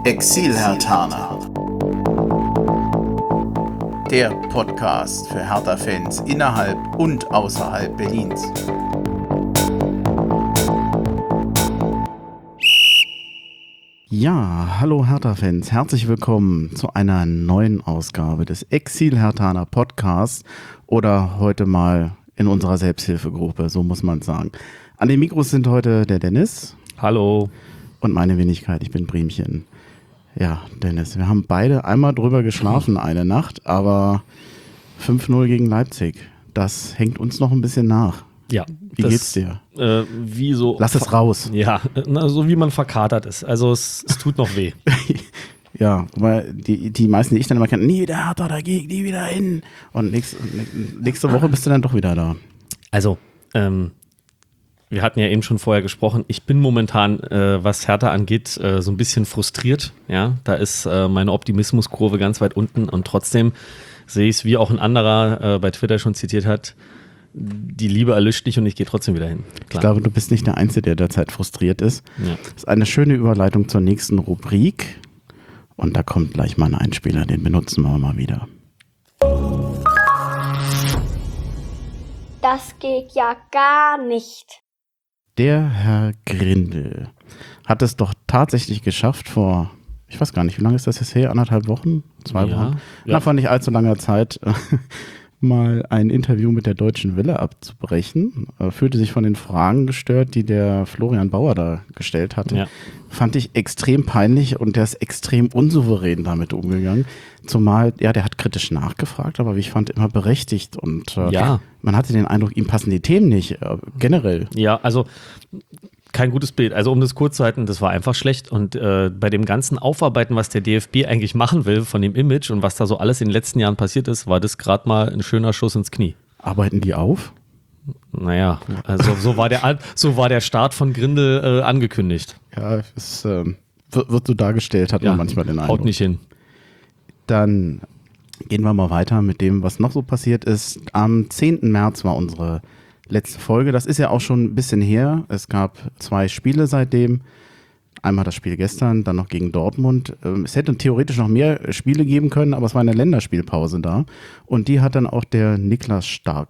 Exil-Herthaner. Der Podcast für Hertha-Fans innerhalb und außerhalb Berlins. Ja, hallo Hertha-Fans, herzlich willkommen zu einer neuen Ausgabe des Exil-Herthaner Podcasts oder heute mal in unserer Selbsthilfegruppe, so muss man sagen. An den Mikros sind heute der Dennis. Hallo. Und meine Wenigkeit, ich bin Bremchen. Ja, Dennis, wir haben beide einmal drüber geschlafen eine Nacht, aber 5-0 gegen Leipzig, das hängt uns noch ein bisschen nach. Ja. Wie geht's dir? Wie so. Lass es raus. Ja, so wie man verkatert ist. Also es tut noch weh. Ja, weil die meisten, die ich dann immer kenne, nie wieder Hertha dagegen, nie wieder hin. Und nächste Woche bist du dann doch wieder da. Also, wir hatten ja eben schon vorher gesprochen, ich bin momentan, was Hertha angeht, so ein bisschen frustriert. Ja, da ist meine Optimismuskurve ganz weit unten und trotzdem sehe ich es, wie auch ein anderer bei Twitter schon zitiert hat, die Liebe erlischt nicht und ich gehe trotzdem wieder hin. Klar. Ich glaube, du bist nicht der Einzige, der derzeit frustriert ist. Ja. Das ist eine schöne Überleitung zur nächsten Rubrik. Und da kommt gleich mal ein Einspieler, den benutzen wir mal wieder. Das geht ja gar nicht. Der Herr Grindel hat es doch tatsächlich geschafft vor, ich weiß gar nicht, wie lange ist das jetzt her? 1,5 Wochen? 2 Wochen? Ja. Vor nicht allzu langer Zeit mal ein Interview mit der Deutschen Welle abzubrechen. Fühlte sich von den Fragen gestört, die der Florian Bauer da gestellt hatte. Ja. Fand ich extrem peinlich und der ist extrem unsouverän damit umgegangen. Zumal, ja, der hat kritisch nachgefragt, aber wie ich fand, immer berechtigt. Und man hatte den Eindruck, ihm passen die Themen nicht, generell. Ja, also kein gutes Bild. Also um das kurz zu halten, das war einfach schlecht. Und bei dem ganzen Aufarbeiten, was der DFB eigentlich machen will von dem Image und was da so alles in den letzten Jahren passiert ist, war das gerade mal ein schöner Schuss ins Knie. Arbeiten die auf? Naja, also so war der Start von Grindel angekündigt. Ja, es wird so dargestellt, hat man manchmal den Eindruck. Haut nicht hin. Dann gehen wir mal weiter mit dem, was noch so passiert ist. Am 10. März war unsere letzte Folge. Das ist ja auch schon ein bisschen her. Es gab 2 Spiele seitdem. Einmal das Spiel gestern, dann noch gegen Dortmund. Es hätte theoretisch noch mehr Spiele geben können, aber es war eine Länderspielpause da. Und die hat dann auch der Niklas Stark,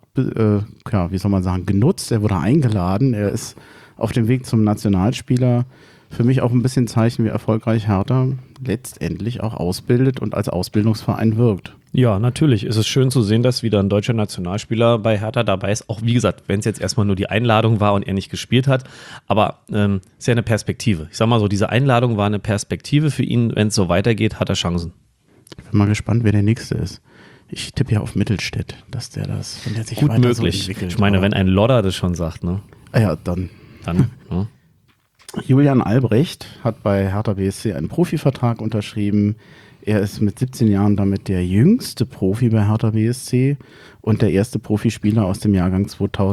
genutzt. Er wurde eingeladen. Er ist auf dem Weg zum Nationalspieler. Für mich auch ein bisschen Zeichen, wie erfolgreich Hertha letztendlich auch ausbildet und als Ausbildungsverein wirkt. Ja, natürlich. Es ist schön zu sehen, dass wieder ein deutscher Nationalspieler bei Hertha dabei ist. Auch wie gesagt, wenn es jetzt erstmal nur die Einladung war und er nicht gespielt hat. Aber ist ja eine Perspektive. Ich sag mal so, diese Einladung war eine Perspektive für ihn. Wenn es so weitergeht, hat er Chancen. Ich bin mal gespannt, wer der Nächste ist. Ich tippe ja auf Mittelstädt, dass der wenn der sich gut weiter möglich. So entwickelt. Ich meine, wenn ein Lodder das schon sagt, ne? Ja, dann. Ja. Julian Albrecht hat bei Hertha BSC einen Profivertrag unterschrieben. Er ist mit 17 Jahren damit der jüngste Profi bei Hertha BSC und der erste Profispieler aus dem Jahrgang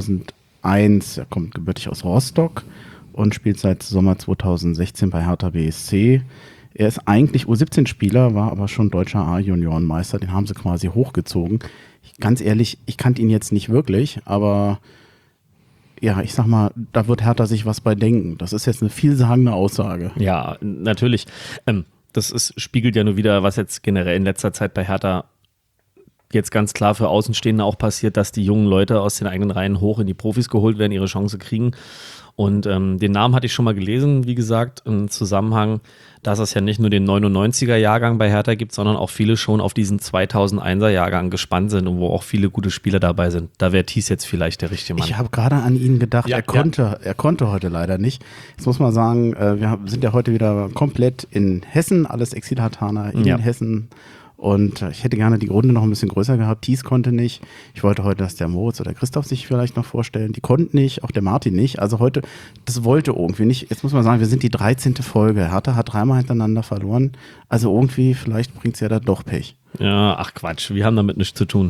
2001. Er kommt gebürtig aus Rostock und spielt seit Sommer 2016 bei Hertha BSC. Er ist eigentlich U17-Spieler, war aber schon deutscher A-Juniorenmeister. Den haben sie quasi hochgezogen. Ganz ehrlich, ich kannte ihn jetzt nicht wirklich, aber ja, ich sag mal, da wird Hertha sich was bei denken. Das ist jetzt eine vielsagende Aussage. Ja, natürlich. Das spiegelt ja nur wieder, was jetzt generell in letzter Zeit bei Hertha jetzt ganz klar für Außenstehende auch passiert, dass die jungen Leute aus den eigenen Reihen hoch in die Profis geholt werden, ihre Chance kriegen. Und den Namen hatte ich schon mal gelesen, wie gesagt, im Zusammenhang, dass es ja nicht nur den 99er-Jahrgang bei Hertha gibt, sondern auch viele schon auf diesen 2001er-Jahrgang gespannt sind und wo auch viele gute Spieler dabei sind. Da wäre Thies jetzt vielleicht der richtige Mann. Ich habe gerade an ihn gedacht, er konnte heute leider nicht. Jetzt muss man sagen, wir sind ja heute wieder komplett in Hessen, alles Exil-Herthaner in Hessen. Und ich hätte gerne die Runde noch ein bisschen größer gehabt. Thies konnte nicht. Ich wollte heute, dass der Moritz oder Christoph sich vielleicht noch vorstellen. Die konnten nicht, auch der Martin nicht. Also heute, das wollte irgendwie nicht. Jetzt muss man sagen, wir sind die 13. Folge. Hertha hat 3-mal hintereinander verloren. Also irgendwie, vielleicht bringt es ja da doch Pech. Ja, ach Quatsch, wir haben damit nichts zu tun.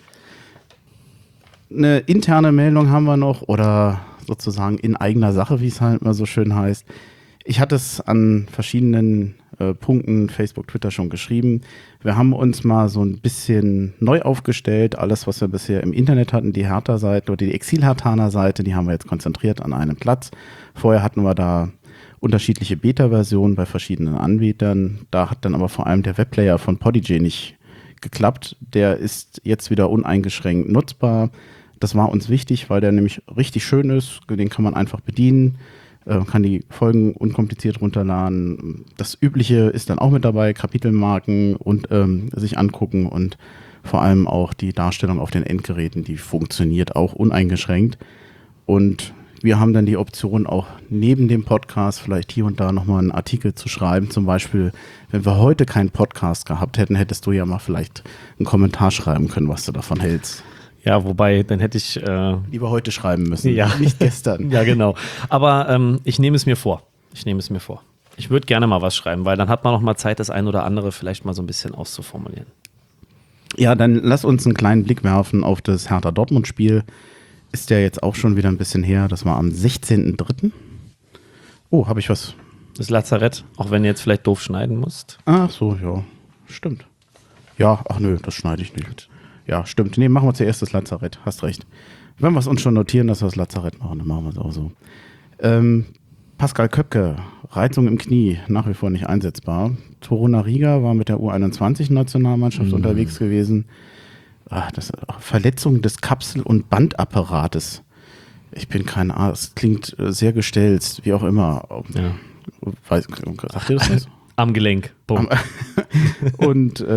Eine interne Meldung haben wir noch oder sozusagen in eigener Sache, wie es halt mal so schön heißt. Ich hatte es an verschiedenen Punkten, Facebook, Twitter schon geschrieben. Wir haben uns mal so ein bisschen neu aufgestellt. Alles, was wir bisher im Internet hatten, die Hertha-Seite oder die Exil-Herthaner-Seite, die haben wir jetzt konzentriert an einem Platz. Vorher hatten wir da unterschiedliche Beta-Versionen bei verschiedenen Anbietern. Da hat dann aber vor allem der Webplayer von Podigy nicht geklappt. Der ist jetzt wieder uneingeschränkt nutzbar. Das war uns wichtig, weil der nämlich richtig schön ist. Den kann man einfach bedienen, kann die Folgen unkompliziert runterladen. Das Übliche ist dann auch mit dabei, Kapitelmarken und sich angucken und vor allem auch die Darstellung auf den Endgeräten, die funktioniert auch uneingeschränkt. Und wir haben dann die Option, auch neben dem Podcast vielleicht hier und da nochmal einen Artikel zu schreiben. Zum Beispiel, wenn wir heute keinen Podcast gehabt hätten, hättest du ja mal vielleicht einen Kommentar schreiben können, was du davon hältst. Ja, wobei, dann hätte ich lieber heute schreiben müssen, ja. Nicht gestern. Ja, genau. Aber ich nehme es mir vor. Ich würde gerne mal was schreiben, weil dann hat man noch mal Zeit, das ein oder andere vielleicht mal so ein bisschen auszuformulieren. Ja, dann lass uns einen kleinen Blick werfen auf das Hertha-Dortmund-Spiel. Ist ja jetzt auch schon wieder ein bisschen her. Das war am 16.03. Oh, habe ich was? Das Lazarett, auch wenn du jetzt vielleicht doof schneiden musst. Ach so, ja, stimmt. Ja, ach nö, das schneide ich nicht. Ja, stimmt. Nee, machen wir zuerst das Lazarett. Hast recht. Wenn wir es uns schon notieren, dass wir das Lazarett machen, dann machen wir es auch so. Pascal Köpke, Reizung im Knie, nach wie vor nicht einsetzbar. Torunariga war mit der U21-Nationalmannschaft unterwegs gewesen. Verletzung des Kapsel- und Bandapparates. Ich bin kein Arzt. Klingt sehr gestelzt, wie auch immer. Ja. Sagt ihr das was? Am Gelenk. Boom. Und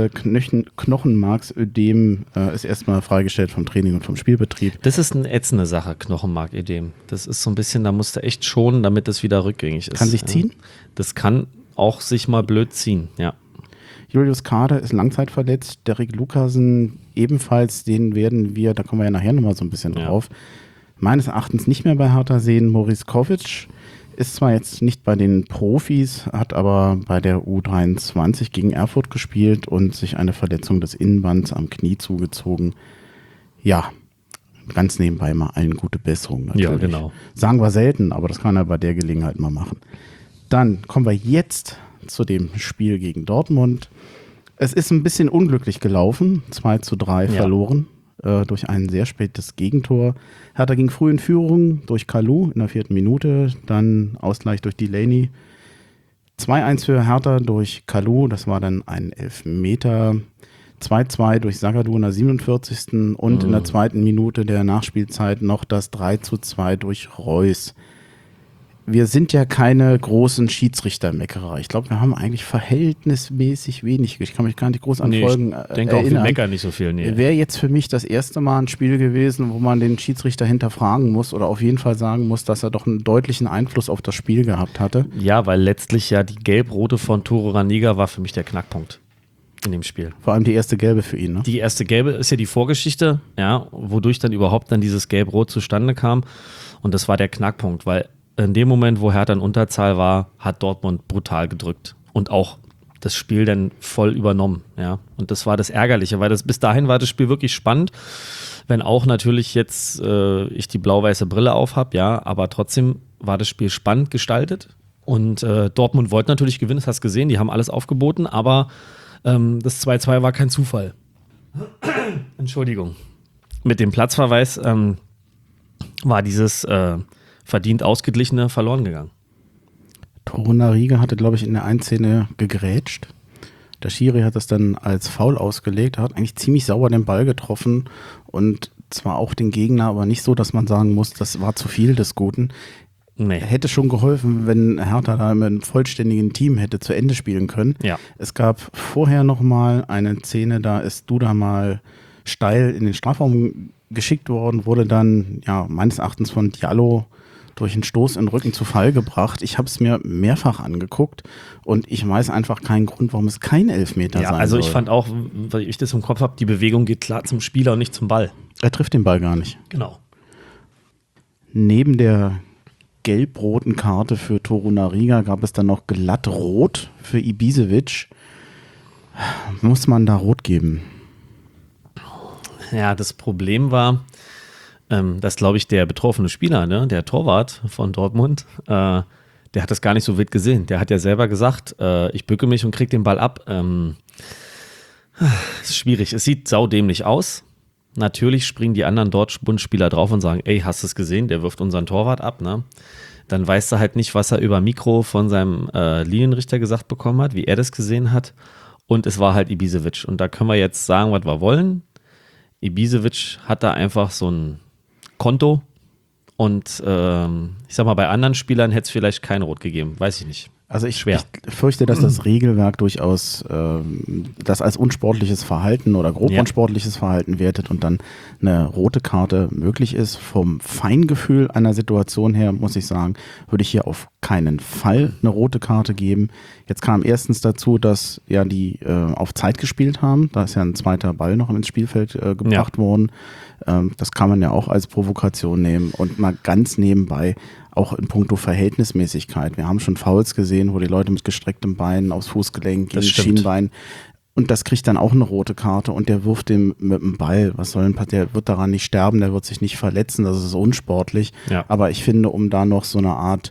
Knochenmarksödem ist erstmal freigestellt vom Training und vom Spielbetrieb. Das ist eine ätzende Sache, Knochenmarködem. Das ist so ein bisschen, da musst du echt schonen, damit das wieder rückgängig ist. Kann sich ziehen? Das kann auch sich mal blöd ziehen, ja. Julius Kader ist langzeitverletzt. Derek Lucasen ebenfalls, den werden wir, da kommen wir ja nachher nochmal so ein bisschen drauf, meines Erachtens nicht mehr bei Hertha sehen. Maurice Kovic ist zwar jetzt nicht bei den Profis, hat aber bei der U23 gegen Erfurt gespielt und sich eine Verletzung des Innenbands am Knie zugezogen. Ja, ganz nebenbei mal allen gute Besserung natürlich. Ja, genau. Sagen wir selten, aber das kann er bei der Gelegenheit mal machen. Dann kommen wir jetzt zu dem Spiel gegen Dortmund. Es ist ein bisschen unglücklich gelaufen, 2:3 verloren durch ein sehr spätes Gegentor. Hertha ging früh in Führung durch Kalou in der 4. Minute, dann Ausgleich durch Delaney. 2:1 für Hertha durch Kalou, das war dann ein Elfmeter. 2:2 durch Zagadou in der 47. und in der 2. Minute der Nachspielzeit noch das 3:2 durch Reus. Wir sind ja keine großen Schiedsrichtermeckerer. Ich glaube, wir haben eigentlich verhältnismäßig wenig. Ich kann mich gar nicht groß an Folgen erinnern. Ich denke auch, wir meckern nicht so viel. Nee. Wäre jetzt für mich das erste Mal ein Spiel gewesen, wo man den Schiedsrichter hinterfragen muss oder auf jeden Fall sagen muss, dass er doch einen deutlichen Einfluss auf das Spiel gehabt hatte. Ja, weil letztlich ja die Gelb-Rote von Torunariga war für mich der Knackpunkt in dem Spiel. Vor allem die erste Gelbe für ihn, ne? Die erste Gelbe ist ja die Vorgeschichte, ja, wodurch dann überhaupt dann dieses Gelb-Rot zustande kam. Und das war der Knackpunkt, weil in dem Moment, wo Hertha in Unterzahl war, hat Dortmund brutal gedrückt und auch das Spiel dann voll übernommen. Ja. Und das war das Ärgerliche, weil bis dahin war das Spiel wirklich spannend, wenn auch natürlich jetzt ich die blau-weiße Brille auf habe, ja, aber trotzdem war das Spiel spannend gestaltet und Dortmund wollte natürlich gewinnen, das hast du gesehen, die haben alles aufgeboten, aber das 2:2 war kein Zufall. Entschuldigung. Mit dem Platzverweis war dieses verdient Ausgeglichene verloren gegangen. Torunariga hatte, glaube ich, in der einen Szene gegrätscht. Der Schiri hat das dann als Foul ausgelegt. Er hat eigentlich ziemlich sauber den Ball getroffen und zwar auch den Gegner, aber nicht so, dass man sagen muss, das war zu viel des Guten. Nee. Hätte schon geholfen, wenn Hertha da mit einem vollständigen Team hätte zu Ende spielen können. Ja. Es gab vorher noch mal eine Szene, da ist Duda mal steil in den Strafraum geschickt worden, wurde dann ja meines Erachtens von Diallo durch einen Stoß in den Rücken zu Fall gebracht. Ich habe es mir mehrfach angeguckt und ich weiß einfach keinen Grund, warum es kein Elfmeter sein soll. Also ich fand auch, weil ich das im Kopf habe, die Bewegung geht klar zum Spieler und nicht zum Ball. Er trifft den Ball gar nicht. Genau. Neben der gelb-roten Karte für Torunariga gab es dann noch glatt rot für Ibisevic. Muss man da rot geben? Ja, das Problem war, dass, glaube ich, der betroffene Spieler, ne, der Torwart von Dortmund, der hat das gar nicht so wild gesehen. Der hat ja selber gesagt, ich bücke mich und kriege den Ball ab. Ist schwierig. Es sieht saudämlich aus. Natürlich springen die anderen Dortmund-Spieler drauf und sagen, ey, hast du es gesehen? Der wirft unseren Torwart ab. Ne? dann weißt du halt nicht, was er über Mikro von seinem Linienrichter gesagt bekommen hat, wie er das gesehen hat. Und es war halt Ibisevic. Und da können wir jetzt sagen, was wir wollen. Ibisevic hat da einfach so ein Konto. Und ich sag mal, bei anderen Spielern hätte es vielleicht kein Rot gegeben. Weiß ich nicht. Also ich fürchte, dass das Regelwerk durchaus das als unsportliches Verhalten oder grob unsportliches Verhalten wertet und dann eine rote Karte möglich ist. Vom Feingefühl einer Situation her, muss ich sagen, würde ich hier auf keinen Fall eine rote Karte geben. Jetzt kam erstens dazu, dass ja die auf Zeit gespielt haben. Da ist ja ein zweiter Ball noch ins Spielfeld gebracht worden. Das kann man ja auch als Provokation nehmen. Und mal ganz nebenbei, auch in puncto Verhältnismäßigkeit. Wir haben schon Fouls gesehen, wo die Leute mit gestrecktem Bein aufs Fußgelenk gegen Schienbein, und das kriegt dann auch eine rote Karte und der wirft dem mit dem Ball, was soll denn passieren? Der wird daran nicht sterben, der wird sich nicht verletzen, das ist unsportlich. Ja. Aber ich finde, um da noch so eine Art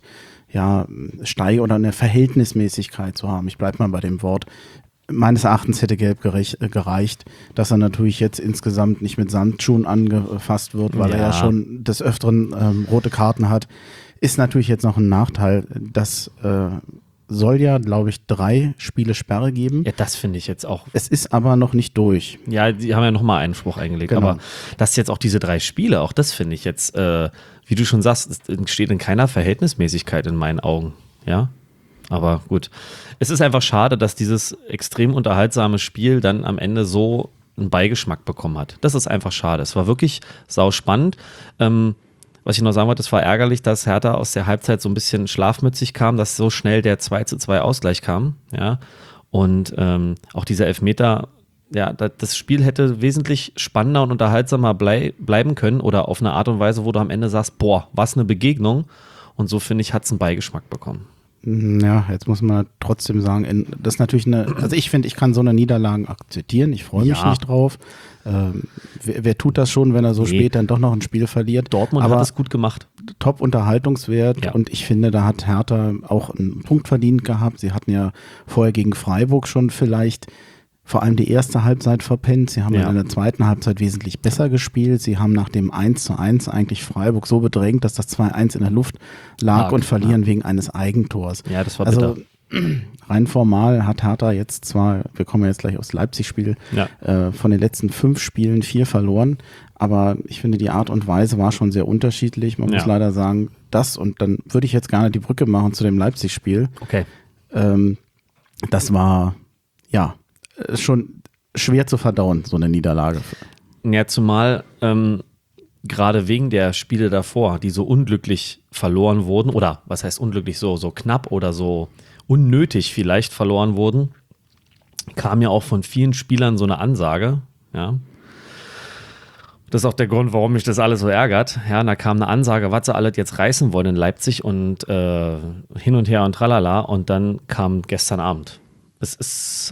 oder eine Verhältnismäßigkeit zu haben, ich bleibe mal bei dem Wort, meines Erachtens hätte Gelb gereicht, dass er natürlich jetzt insgesamt nicht mit Samtschuhen angefasst wird, weil er ja schon des Öfteren rote Karten hat. Ist natürlich jetzt noch ein Nachteil. Das soll ja, glaube ich, 3 Spiele Sperre geben. Ja, das finde ich jetzt auch. Es ist aber noch nicht durch. Ja, die haben ja nochmal Einspruch eingelegt. Genau. Aber dass jetzt auch diese 3 Spiele, auch das finde ich jetzt, wie du schon sagst, es entsteht in keiner Verhältnismäßigkeit in meinen Augen. Ja, aber gut. Es ist einfach schade, dass dieses extrem unterhaltsame Spiel dann am Ende so einen Beigeschmack bekommen hat. Das ist einfach schade. Es war wirklich sauspannend. Was ich noch sagen wollte, es war ärgerlich, dass Hertha aus der Halbzeit so ein bisschen schlafmützig kam, dass so schnell der 2:2 Ausgleich kam. Ja? Und auch dieser Elfmeter, ja, das Spiel hätte wesentlich spannender und unterhaltsamer bleiben können oder auf eine Art und Weise, wo du am Ende sagst, boah, was eine Begegnung. Und so, finde ich, hat es einen Beigeschmack bekommen. Ja, jetzt muss man trotzdem sagen, das ist natürlich also ich finde, ich kann so eine Niederlage akzeptieren, ich freue mich nicht drauf. Wer tut das schon, wenn er so spät dann doch noch ein Spiel verliert? Dortmund hat es gut gemacht. Top-Unterhaltungswert und ich finde, da hat Hertha auch einen Punkt verdient gehabt. Sie hatten ja vorher gegen Freiburg schon vielleicht vor allem die erste Halbzeit verpennt. Sie haben in der zweiten Halbzeit wesentlich besser gespielt. Sie haben nach dem 1:1 eigentlich Freiburg so bedrängt, dass das 2:1 in der Luft lag und verlieren wegen eines Eigentors. Ja, das war bitter. Also rein formal hat Hertha jetzt zwar, wir kommen ja jetzt gleich aufs Leipzig-Spiel, von den letzten 5 Spielen 4 verloren, aber ich finde, die Art und Weise war schon sehr unterschiedlich. Man muss leider sagen, und dann würde ich jetzt gerne die Brücke machen zu dem Leipzig-Spiel. Okay. Das war, schon schwer zu verdauen, so eine Niederlage. Ja, zumal gerade wegen der Spiele davor, die so unglücklich verloren wurden, oder was heißt unglücklich, so knapp oder so unnötig vielleicht verloren wurden, kam ja auch von vielen Spielern so eine Ansage, ja. Das ist auch der Grund, warum mich das alles so ärgert. Ja, da kam eine Ansage, was sie alles jetzt reißen wollen in Leipzig und hin und her und tralala, und dann kam gestern Abend. Es ist,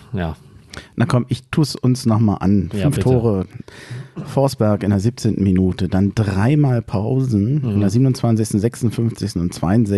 Na komm, ich tue es uns nochmal an. 5 Tore, Forsberg in der 17. Minute, dann 3-mal Pausen in der 27., 56. und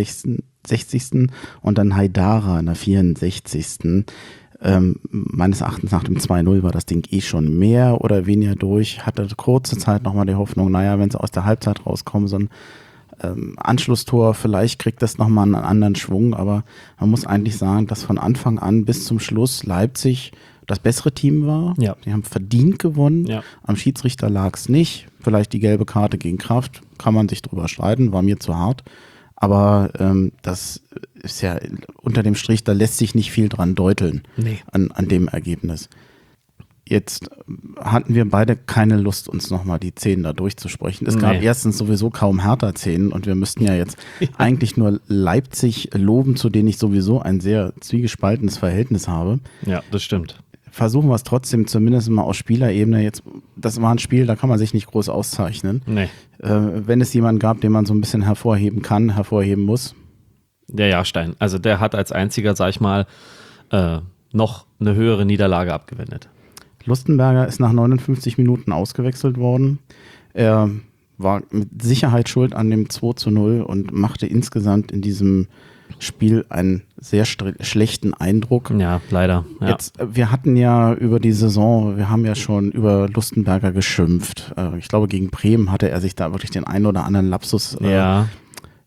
62. und dann Haidara in der 64. Meines Erachtens nach dem 2:0 war das Ding schon mehr oder weniger durch. Hatte kurze Zeit nochmal die Hoffnung, wenn sie aus der Halbzeit rauskommen, so ein Anschlusstor, vielleicht kriegt das nochmal einen anderen Schwung, aber man muss eigentlich sagen, dass von Anfang an bis zum Schluss Leipzig das bessere Team war. Ja. Die haben verdient gewonnen. Ja. Am Schiedsrichter lag es nicht. Vielleicht die gelbe Karte gegen Kraft, kann man sich drüber streiten, war mir zu hart. Aber das ist ja unter dem Strich, da lässt sich nicht viel dran deuteln an dem Ergebnis. Jetzt hatten wir beide keine Lust, uns nochmal die Szenen da durchzusprechen. Es gab erstens sowieso kaum Hertha-Szenen und wir müssten ja jetzt eigentlich nur Leipzig loben, zu denen ich sowieso ein sehr zwiegespaltenes Verhältnis habe. Ja, das stimmt. Versuchen wir es trotzdem zumindest mal aus Spielerebene. Jetzt, das war ein Spiel, da kann man sich nicht groß auszeichnen. Wenn es jemanden gab, den man so ein bisschen hervorheben muss. Der Jahrstein. Also der hat als einziger, sag ich mal, noch eine höhere Niederlage abgewendet. Lustenberger ist nach 59 Minuten ausgewechselt worden. Er war mit Sicherheit schuld an dem 2:0 und machte insgesamt in diesem Spiel einen sehr schlechten Eindruck. Ja, leider. Ja. Jetzt, wir hatten ja über die Saison, wir haben ja schon über Lustenberger geschimpft. Ich glaube, gegen Bremen hatte er sich da wirklich den einen oder anderen Lapsus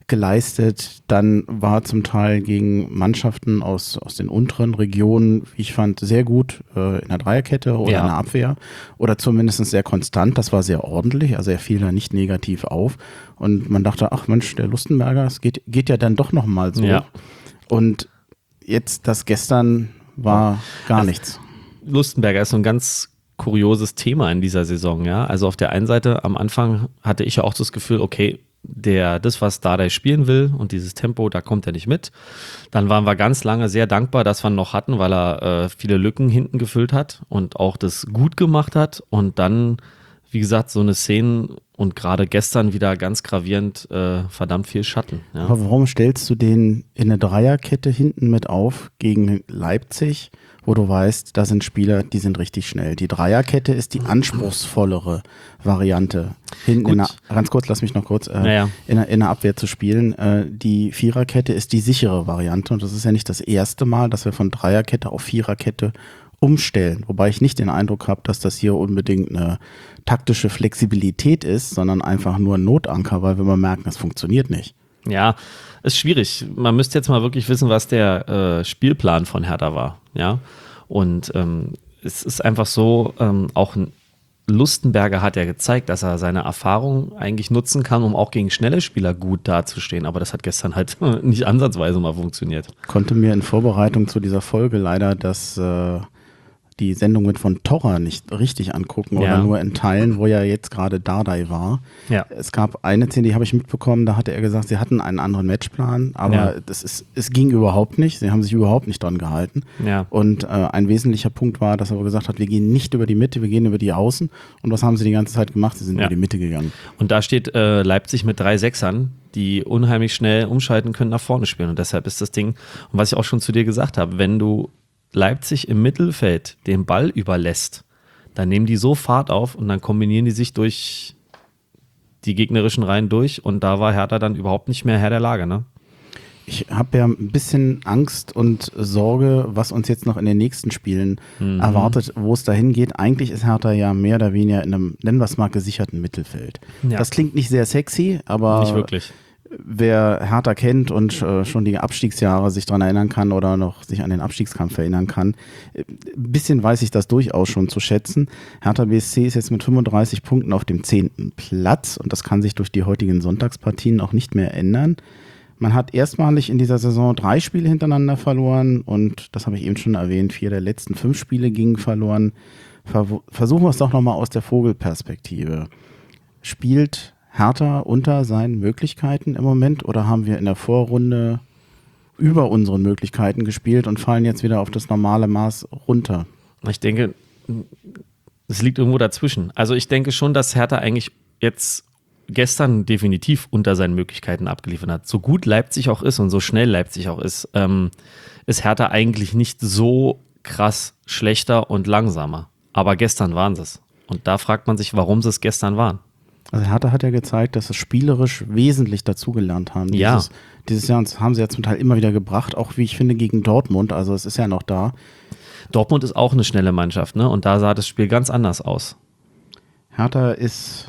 geleistet. Dann war zum Teil gegen Mannschaften aus den unteren Regionen, wie ich fand, sehr gut in der Dreierkette oder in der Abwehr oder zumindest sehr konstant. Das war sehr ordentlich, also er fiel da nicht negativ auf. Und man dachte, ach Mensch, der Lustenberger, es geht ja dann doch nochmal so. Ja. Und jetzt das gestern war gar nichts. Lustenberger ist so ein ganz kurioses Thema in dieser Saison, ja. Also auf der einen Seite, am Anfang hatte ich ja auch das Gefühl, okay, das, was Dardai spielen will und dieses Tempo, da kommt er nicht mit. Dann waren wir ganz lange sehr dankbar, dass wir ihn noch hatten, weil er viele Lücken hinten gefüllt hat und auch das gut gemacht hat. Und dann, wie gesagt, so eine Szene und gerade gestern wieder ganz gravierend verdammt viel Schatten. Ja. Aber warum stellst du den in eine Dreierkette hinten mit auf gegen Leipzig, wo du weißt, da sind Spieler, die sind richtig schnell. Die Dreierkette ist die anspruchsvollere Variante. Hinten ganz kurz, lass mich noch kurz, in der Abwehr zu spielen. Die Viererkette ist die sichere Variante und das ist ja nicht das erste Mal, dass wir von Dreierkette auf Viererkette umstellen. Wobei ich nicht den Eindruck habe, dass das hier unbedingt eine taktische Flexibilität ist, sondern einfach nur ein Notanker, weil wir mal merken, es funktioniert nicht. Ja, ist schwierig. Man müsste jetzt mal wirklich wissen, was der Spielplan von Hertha war. Ja, und es ist einfach so, auch ein Lustenberger hat ja gezeigt, dass er seine Erfahrung eigentlich nutzen kann, um auch gegen schnelle Spieler gut dazustehen. Aber das hat gestern halt nicht ansatzweise mal funktioniert. Konnte mir in Vorbereitung zu dieser Folge leider die Sendung mit von Torra nicht richtig angucken oder nur in Teilen, wo ja jetzt gerade Dardai war. Ja. Es gab eine Szene, die habe ich mitbekommen, da hatte er gesagt, sie hatten einen anderen Matchplan, aber es ging überhaupt nicht. Sie haben sich überhaupt nicht dran gehalten. Ja. Und ein wesentlicher Punkt war, dass er gesagt hat, wir gehen nicht über die Mitte, wir gehen über die Außen. Und was haben sie die ganze Zeit gemacht? Sie sind über die Mitte gegangen. Und da steht Leipzig mit 3 Sechsern, die unheimlich schnell umschalten können, nach vorne spielen. Und deshalb ist das Ding, und was ich auch schon zu dir gesagt habe, wenn du Leipzig im Mittelfeld den Ball überlässt, dann nehmen die so Fahrt auf und dann kombinieren die sich durch die gegnerischen Reihen durch und da war Hertha dann überhaupt nicht mehr Herr der Lage, ne? Ich habe ja ein bisschen Angst und Sorge, was uns jetzt noch in den nächsten Spielen erwartet, wo es dahin geht. Eigentlich ist Hertha ja mehr oder weniger in einem, nennen wir es mal, gesicherten Mittelfeld. Ja. Das klingt nicht sehr sexy, aber nicht wirklich. Wer Hertha kennt und schon die Abstiegsjahre sich daran erinnern kann oder noch sich an den Abstiegskampf erinnern kann, ein bisschen weiß ich das durchaus schon zu schätzen. Hertha BSC ist jetzt mit 35 Punkten auf dem 10. Platz und das kann sich durch die heutigen Sonntagspartien auch nicht mehr ändern. Man hat erstmalig in dieser Saison 3 Spiele hintereinander verloren und das habe ich eben schon erwähnt, 4 der letzten 5 Spiele gingen verloren. Versuchen wir es doch nochmal aus der Vogelperspektive. Spielt Hertha unter seinen Möglichkeiten im Moment oder haben wir in der Vorrunde über unseren Möglichkeiten gespielt und fallen jetzt wieder auf das normale Maß runter? Ich denke, es liegt irgendwo dazwischen. Also ich denke schon, dass Hertha eigentlich jetzt gestern definitiv unter seinen Möglichkeiten abgeliefert hat. So gut Leipzig auch ist und so schnell Leipzig auch ist Hertha eigentlich nicht so krass schlechter und langsamer. Aber gestern waren sie es. Und da fragt man sich, warum sie es gestern waren. Also Hertha hat ja gezeigt, dass sie spielerisch wesentlich dazugelernt haben. Dieses Jahr haben sie ja zum Teil immer wieder gebracht, auch wie ich finde gegen Dortmund, also es ist ja noch da. Dortmund ist auch eine schnelle Mannschaft, ne? Und da sah das Spiel ganz anders aus. Hertha ist,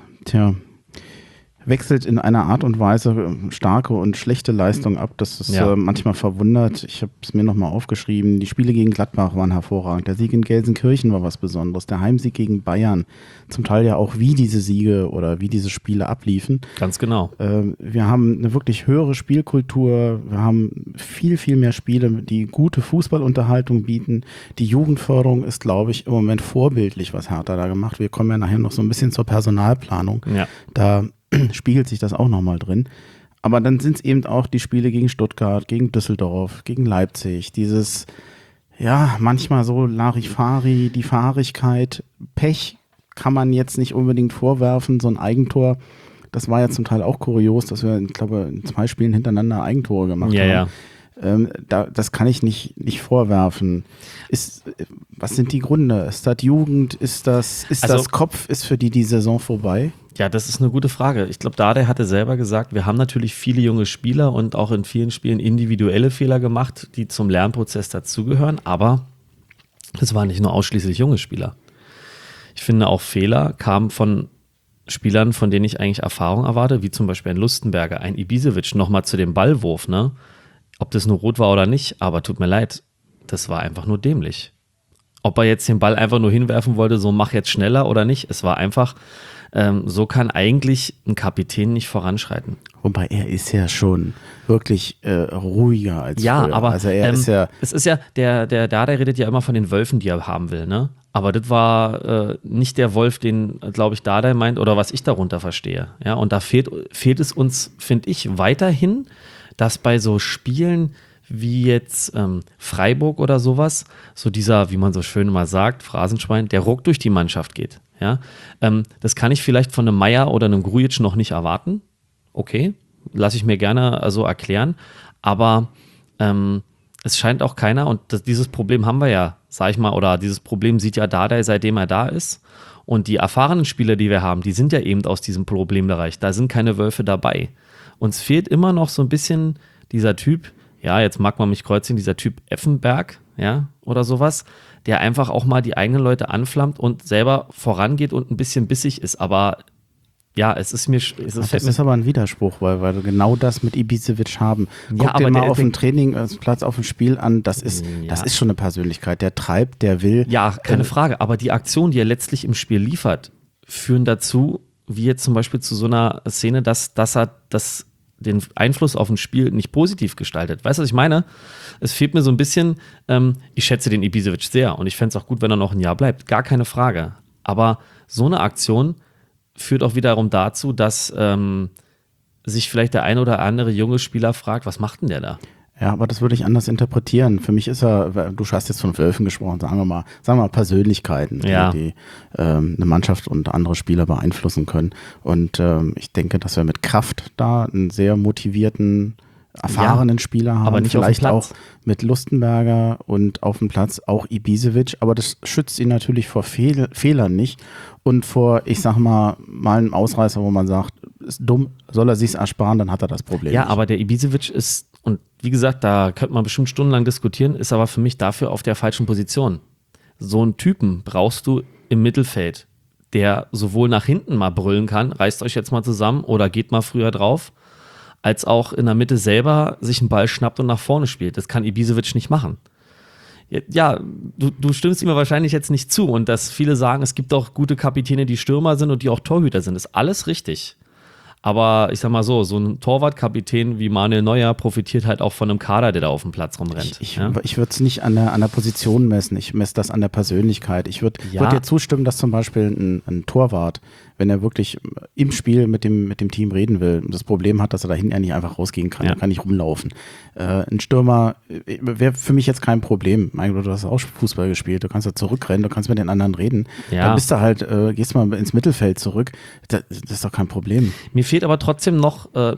wechselt in einer Art und Weise starke und schlechte Leistung ab, das ist manchmal verwundert. Ich habe es mir nochmal aufgeschrieben, die Spiele gegen Gladbach waren hervorragend, der Sieg in Gelsenkirchen war was Besonderes, der Heimsieg gegen Bayern, zum Teil ja auch wie diese Siege oder wie diese Spiele abliefen. Ganz genau. Wir haben eine wirklich höhere Spielkultur, wir haben viel, viel mehr Spiele, die gute Fußballunterhaltung bieten. Die Jugendförderung ist, glaube ich, im Moment vorbildlich, was Hertha da gemacht. Wir kommen ja nachher noch so ein bisschen zur Personalplanung. Ja. Da spiegelt sich das auch nochmal drin. Aber dann sind es eben auch die Spiele gegen Stuttgart, gegen Düsseldorf, gegen Leipzig. Dieses, manchmal so Larifari, die Fahrigkeit, Pech kann man jetzt nicht unbedingt vorwerfen. So ein Eigentor, das war ja zum Teil auch kurios, dass wir, ich glaube, in 2 Spielen hintereinander Eigentore gemacht haben. Ja. Das kann ich nicht vorwerfen. Was sind die Gründe? Ist das Jugend? Ist das Kopf? Ist für die Saison vorbei? Ja, das ist eine gute Frage. Ich glaube, Dardai hatte selber gesagt, wir haben natürlich viele junge Spieler und auch in vielen Spielen individuelle Fehler gemacht, die zum Lernprozess dazugehören, aber es waren nicht nur ausschließlich junge Spieler. Ich finde auch Fehler kamen von Spielern, von denen ich eigentlich Erfahrung erwarte, wie zum Beispiel ein Lustenberger, ein Ibisevic, nochmal zu dem Ballwurf, ne? Ob das nur rot war oder nicht, aber tut mir leid, das war einfach nur dämlich. Ob er jetzt den Ball einfach nur hinwerfen wollte, so mach jetzt schneller oder nicht, es war einfach, so kann eigentlich ein Kapitän nicht voranschreiten. Wobei er ist ja schon wirklich ruhiger als Ja, früher. aber Also er ist ja, es ist ja, der Dardai redet ja immer von den Wölfen, die er haben will, ne? Aber das war nicht der Wolf, den, glaube ich, Dardai meint oder was ich darunter verstehe. Ja, und da fehlt es uns, finde ich, weiterhin, dass bei so Spielen wie jetzt Freiburg oder sowas, so dieser, wie man so schön mal sagt, Phrasenschwein, der Ruck durch die Mannschaft geht. Ja, das kann ich vielleicht von einem Meier oder einem Grujic noch nicht erwarten. Okay, lasse ich mir gerne so erklären. Aber es scheint auch keiner, und dieses Problem haben wir ja, sag ich mal, oder dieses Problem sieht ja Dardai, seitdem er da ist. Und die erfahrenen Spieler, die wir haben, die sind ja eben aus diesem Problembereich. Da sind keine Wölfe dabei. Uns fehlt immer noch so ein bisschen dieser Typ, ja, jetzt mag man mich kreuzigen, dieser Typ Effenberg, ja, oder sowas, der einfach auch mal die eigenen Leute anflammt und selber vorangeht und ein bisschen bissig ist. Aber ja, es ist mir. das ist aber ein Widerspruch, weil wir genau das mit Ibisevic haben. Ja, Guck dir aber mal der- auf dem Trainingsplatz, auf dem Spiel an, das ist schon eine Persönlichkeit. Der treibt, der will. Ja, keine Frage. Aber die Aktionen, die er letztlich im Spiel liefert, führen dazu, wie jetzt zum Beispiel zu so einer Szene, dass er den Einfluss auf ein Spiel nicht positiv gestaltet. Weißt du, was ich meine? Es fehlt mir so ein bisschen, ich schätze den Ibisevic sehr und ich fände es auch gut, wenn er noch ein Jahr bleibt. Gar keine Frage. Aber so eine Aktion führt auch wiederum dazu, dass sich vielleicht der ein oder andere junge Spieler fragt, was macht denn der da? Ja, aber das würde ich anders interpretieren. Für mich ist er, du hast jetzt von Wölfen gesprochen, sagen wir mal Persönlichkeiten, Ja. die eine Mannschaft und andere Spieler beeinflussen können. Und ich denke, dass wir mit Kraft da einen sehr motivierten, erfahrenen Spieler haben. aber nicht auf dem Vielleicht Platz. auch mit Lustenberger und auf dem Platz auch Ibisevic. Aber das schützt ihn natürlich vor Fehlern nicht und vor, ich sag mal einem Ausreißer, wo man sagt, ist dumm, soll er sich's ersparen, dann hat er das Problem Ja, nicht. aber der Ibisevic ist, und wie gesagt, da könnte man bestimmt stundenlang diskutieren, ist aber für mich dafür auf der falschen Position. So einen Typen brauchst du im Mittelfeld, der sowohl nach hinten mal brüllen kann, reißt euch jetzt mal zusammen oder geht mal früher drauf, als auch in der Mitte selber sich einen Ball schnappt und nach vorne spielt. Das kann Ibisevic nicht machen. Ja, du stimmst ihm wahrscheinlich jetzt nicht zu und dass viele sagen, es gibt auch gute Kapitäne, die Stürmer sind und die auch Torhüter sind, ist alles richtig. Aber ich sag mal so ein Torwartkapitän wie Manuel Neuer profitiert halt auch von einem Kader, der da auf dem Platz rumrennt. Ich ja? würde es nicht an der Position messen, ich messe das an der Persönlichkeit. Ich würde Ja. dir zustimmen, dass zum Beispiel ein Torwart, wenn er wirklich im Spiel mit dem Team reden will, das Problem hat, dass er da hinten ja nicht einfach rausgehen kann, Ja. er kann nicht rumlaufen. Ein Stürmer wäre für mich jetzt kein Problem. Mein Gott, du hast auch Fußball gespielt, du kannst da zurückrennen, du kannst mit den anderen reden. Ja. Dann bist du halt, gehst mal ins Mittelfeld zurück, das ist doch kein Problem. Mir fehlt aber trotzdem noch, da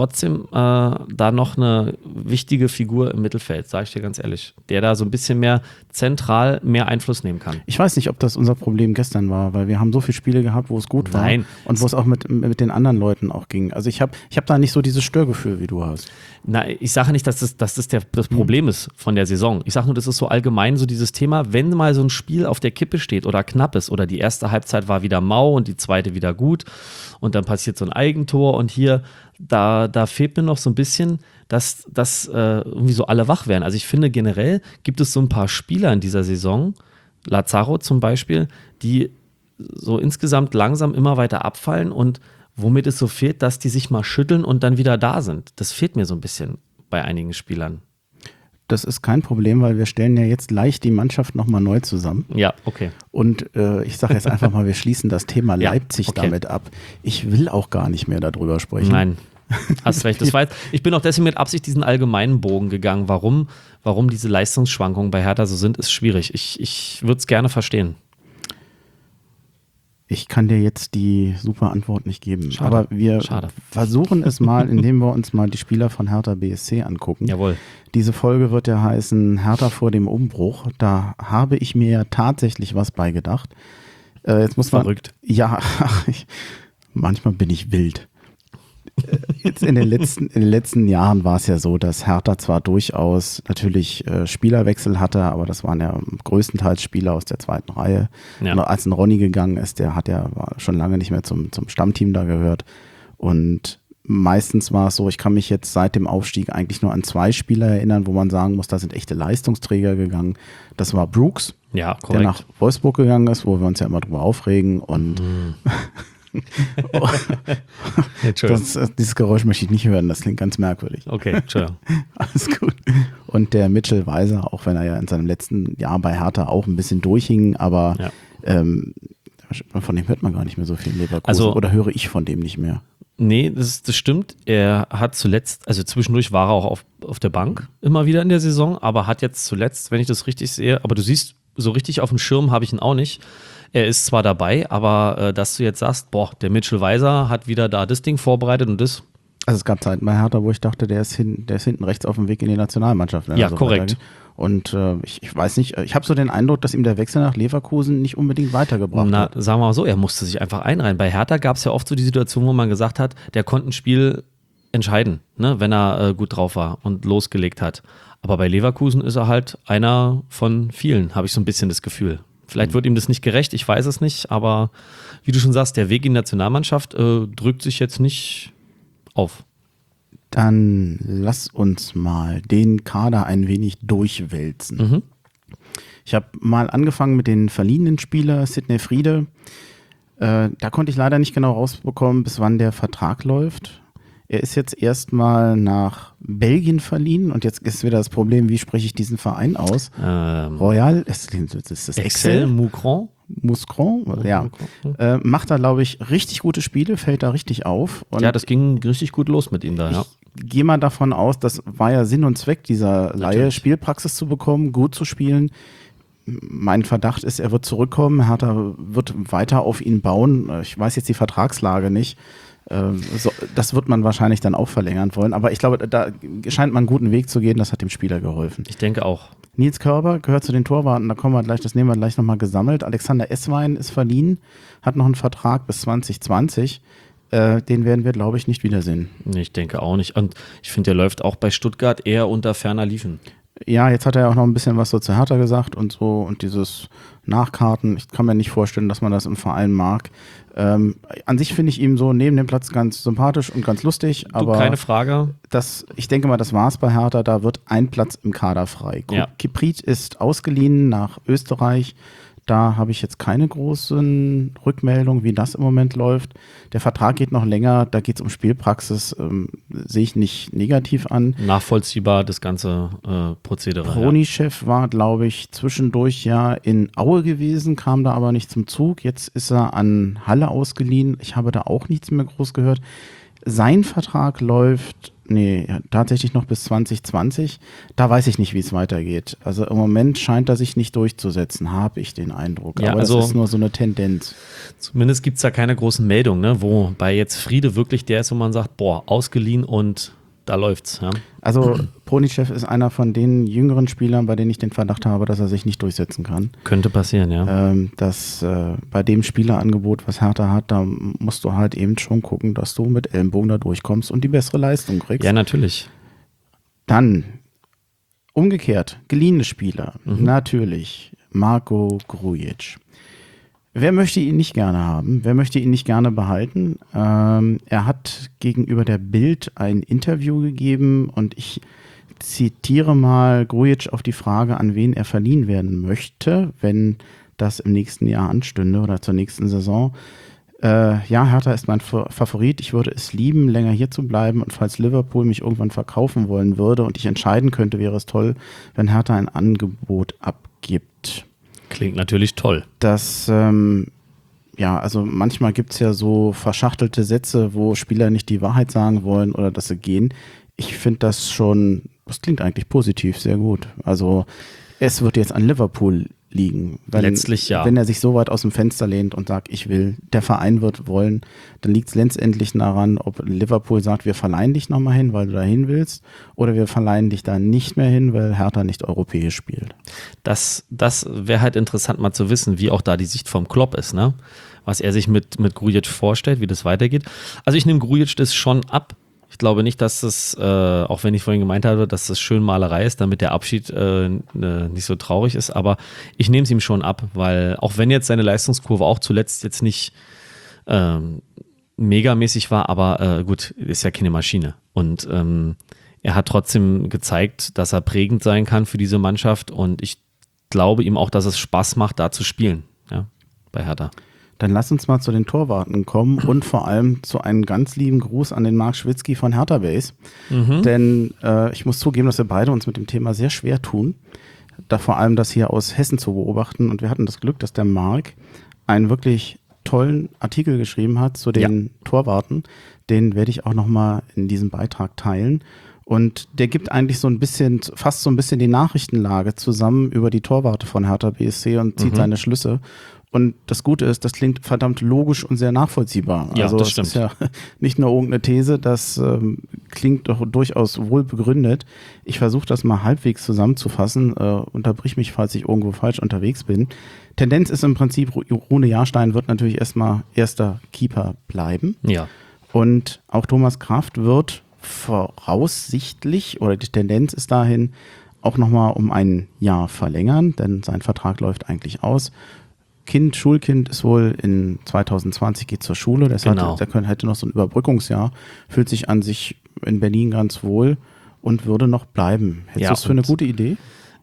noch eine wichtige Figur im Mittelfeld, sage ich dir ganz ehrlich, der da so ein bisschen mehr zentral mehr Einfluss nehmen kann. Ich weiß nicht, ob das unser Problem gestern war, weil wir haben so viele Spiele gehabt, wo es gut war Nein. und wo es auch mit den anderen Leuten auch ging. Also ich hab da nicht so dieses Störgefühl, wie du hast. Na, ich sage nicht, dass das Problem ist von der Saison. Ich sage nur, das ist so allgemein so dieses Thema, wenn mal so ein Spiel auf der Kippe steht oder knapp ist oder die erste Halbzeit war wieder mau und die zweite wieder gut und dann passiert so ein Eigentor und hier, da fehlt mir noch so ein bisschen, dass irgendwie so alle wach werden. Also ich finde generell gibt es so ein paar Spieler in dieser Saison, Lazaro zum Beispiel, die so insgesamt langsam immer weiter abfallen und womit es so fehlt, dass die sich mal schütteln und dann wieder da sind. Das fehlt mir so ein bisschen bei einigen Spielern. Das ist kein Problem, weil wir stellen ja jetzt leicht die Mannschaft nochmal neu zusammen. Ja, okay. Und ich sage jetzt einfach mal, wir schließen das Thema Ja, Leipzig okay. damit ab. Ich will auch gar nicht mehr darüber sprechen. Nein, hast recht. Das war jetzt, ich bin auch deswegen mit Absicht diesen allgemeinen Bogen gegangen. Warum diese Leistungsschwankungen bei Hertha so sind, ist schwierig. Ich würde es gerne verstehen. Ich kann dir jetzt die super Antwort nicht geben. Schade. Aber wir Schade. versuchen es mal, indem wir uns mal die Spieler von Hertha BSC angucken. Jawohl. Diese Folge wird ja heißen Hertha vor dem Umbruch. Da habe ich mir ja tatsächlich was beigedacht. Jetzt muss man, Verrückt. Ja, manchmal bin ich wild. Jetzt in den letzten Jahren war es ja so, dass Hertha zwar durchaus natürlich Spielerwechsel hatte, aber das waren ja größtenteils Spieler aus der zweiten Reihe. Ja. Und als ein Ronny gegangen ist, war schon lange nicht mehr zum Stammteam da gehört. Und meistens war es so, ich kann mich jetzt seit dem Aufstieg eigentlich nur an 2 Spieler erinnern, wo man sagen muss, da sind echte Leistungsträger gegangen. Das war Brooks, Ja, der korrekt. nach Wolfsburg gegangen ist, wo wir uns ja immer drüber aufregen. Und Entschuldigung. dieses Geräusch möchte ich nicht hören, das klingt ganz merkwürdig. Okay, Entschuldigung. Alles gut. Und der Mitchell Weiser, auch wenn er ja in seinem letzten Jahr bei Hertha auch ein bisschen durchhing, aber Ja. von dem hört man gar nicht mehr so viel in Leverkusen. Also- Oder höre ich von dem nicht mehr? Nee, das stimmt. Er hat zuletzt, also zwischendurch war er auch auf der Bank immer wieder in der Saison, aber hat jetzt zuletzt, wenn ich das richtig sehe, aber du siehst, so richtig auf dem Schirm habe ich ihn auch nicht. Er ist zwar dabei, aber dass du jetzt sagst, boah, der Mitchell Weiser hat wieder da das Ding vorbereitet und das. Also es gab Zeiten bei Hertha, wo ich dachte, der ist hinten rechts auf dem Weg in die Nationalmannschaft. wenn Ja, er so korrekt. weitergeht. Und ich weiß nicht, ich habe so den Eindruck, dass ihm der Wechsel nach Leverkusen nicht unbedingt weitergebracht Na, hat. sagen wir mal so, er musste sich einfach einreihen. Bei Hertha gab es ja oft so die Situation, wo man gesagt hat, der konnte ein Spiel entscheiden, ne, wenn er gut drauf war und losgelegt hat. Aber bei Leverkusen ist er halt einer von vielen, habe ich so ein bisschen das Gefühl. Vielleicht wird ihm das nicht gerecht, ich weiß es nicht, aber wie du schon sagst, der Weg in die Nationalmannschaft drückt sich jetzt nicht auf. Dann lass uns mal den Kader ein wenig durchwälzen. Mhm. Ich habe mal angefangen mit den verliehenen Spieler, Sidney Friede. Da konnte ich leider nicht genau rausbekommen, bis wann der Vertrag läuft. Er ist jetzt erstmal nach Belgien verliehen und jetzt ist wieder das Problem, wie spreche ich diesen Verein aus? Royal, ist das Excel, Moucron. Muscron? Ja. Macht da, glaube ich, richtig gute Spiele, fällt da richtig auf. Und Ja, das ging richtig gut los mit ihm da, ja. ich gehe mal davon aus, das war ja Sinn und Zweck dieser Leihe, Natürlich. Spielpraxis zu bekommen, gut zu spielen. Mein Verdacht ist, er wird zurückkommen, Hertha wird weiter auf ihn bauen. Ich weiß jetzt die Vertragslage nicht. Das wird man wahrscheinlich dann auch verlängern wollen. Aber ich glaube, da scheint man einen guten Weg zu gehen. Das hat dem Spieler geholfen. Ich denke auch. Nils Körber gehört zu den Torwarten. Das nehmen wir gleich nochmal gesammelt. Alexander Esswein ist verliehen, hat noch einen Vertrag bis 2020. Den werden wir, glaube ich, nicht wiedersehen. Nee, ich denke auch nicht. Und ich finde, der läuft auch bei Stuttgart eher unter ferner Liefen. Ja, jetzt hat er ja auch noch ein bisschen was so zu Hertha gesagt und so und dieses Nachkarten. Ich kann mir nicht vorstellen, dass man das im Verein mag. An sich finde ich ihn so neben dem Platz ganz sympathisch und ganz lustig, aber Keine Frage. ich denke mal, das war's bei Hertha. Da wird ein Platz im Kader frei. Ja. Kiprit ist ausgeliehen nach Österreich. Da habe ich jetzt keine großen Rückmeldungen, wie das im Moment läuft. Der Vertrag geht noch länger, da geht es um Spielpraxis, sehe ich nicht negativ an. Nachvollziehbar, das ganze Prozedere. Ja. Pronichef war, glaube ich, zwischendurch ja in Aue gewesen, kam da aber nicht zum Zug. Jetzt ist er an Halle ausgeliehen. Ich habe da auch nichts mehr groß gehört. Sein Vertrag läuft, tatsächlich noch bis 2020. Da weiß ich nicht, wie es weitergeht. Also im Moment scheint er sich nicht durchzusetzen, habe ich den Eindruck. Ja, aber also- das ist nur so eine Tendenz. Zumindest gibt es da keine großen Meldungen, ne? Wobei jetzt Friede wirklich der ist, wo man sagt, boah, ausgeliehen und da läuft's. Ja? Also Pronichef ist einer von den jüngeren Spielern, bei denen ich den Verdacht habe, dass er sich nicht durchsetzen kann. Könnte passieren, ja. Bei dem Spielerangebot, was Hertha hat, da musst du halt eben schon gucken, dass du mit Ellenbogen da durchkommst und die bessere Leistung kriegst. Ja, natürlich. Dann umgekehrt, geliehene Spieler, natürlich Marko Grujic. Wer möchte ihn nicht gerne haben? Wer möchte ihn nicht gerne behalten? Er hat gegenüber der Bild ein Interview gegeben und ich zitiere mal Grujic auf die Frage, an wen er verliehen werden möchte, wenn das im nächsten Jahr anstünde oder zur nächsten Saison. Hertha ist mein Favorit. Ich würde es lieben, länger hier zu bleiben und falls Liverpool mich irgendwann verkaufen wollen würde und ich entscheiden könnte, wäre es toll, wenn Hertha ein Angebot abgibt. Klingt natürlich toll. Das, also manchmal gibt es ja so verschachtelte Sätze, wo Spieler nicht die Wahrheit sagen wollen oder dass sie gehen. Ich finde das klingt eigentlich positiv, sehr gut. Also es wird jetzt an Liverpool liegen. Letztlich ja. Wenn er sich so weit aus dem Fenster lehnt und sagt, ich will, der Verein wird wollen, dann liegt es letztendlich daran, ob Liverpool sagt, wir verleihen dich nochmal hin, weil du da hin willst, oder wir verleihen dich da nicht mehr hin, weil Hertha nicht europäisch spielt. Das wäre halt interessant mal zu wissen, wie auch da die Sicht vom Klopp ist, ne? Was er sich mit Grujic vorstellt, wie das weitergeht. Also ich nehme Grujic das schon ab. Ich glaube nicht, dass das, auch wenn ich vorhin gemeint habe, dass das schön Malerei ist, damit der Abschied nicht so traurig ist, aber ich nehme es ihm schon ab, weil auch wenn jetzt seine Leistungskurve auch zuletzt jetzt nicht megamäßig war, aber gut, ist ja keine Maschine und er hat trotzdem gezeigt, dass er prägend sein kann für diese Mannschaft und ich glaube ihm auch, dass es Spaß macht, da zu spielen, ja, bei Hertha. Dann lass uns mal zu den Torwarten kommen und vor allem zu einem ganz lieben Gruß an den Marc Schwitzky von Hertha Base. Denn ich muss zugeben, dass wir beide uns mit dem Thema sehr schwer tun, da vor allem das hier aus Hessen zu beobachten. Und wir hatten das Glück, dass der Marc einen wirklich tollen Artikel geschrieben hat zu den Torwarten. Den werde ich auch nochmal in diesem Beitrag teilen. Und der gibt eigentlich so ein bisschen, fast so ein bisschen die Nachrichtenlage zusammen über die Torwarte von Hertha BSC und zieht seine Schlüsse. Und das Gute ist, das klingt verdammt logisch und sehr nachvollziehbar. Ja, also das es stimmt. ist ja nicht nur irgendeine These, das klingt doch durchaus wohl begründet. Ich versuche das mal halbwegs zusammenzufassen. Unterbrich mich, falls ich irgendwo falsch unterwegs bin. Tendenz ist im Prinzip, Rune Jahrstein wird natürlich erstmal erster Keeper bleiben. Ja. Und auch Thomas Kraft wird voraussichtlich, oder die Tendenz ist dahin, auch nochmal um ein Jahr verlängern, denn sein Vertrag läuft eigentlich aus. Schulkind ist wohl in 2020 geht zur Schule, der hätte noch so ein Überbrückungsjahr, fühlt sich an sich in Berlin ganz wohl und würde noch bleiben. Hältst du das für eine gute Idee?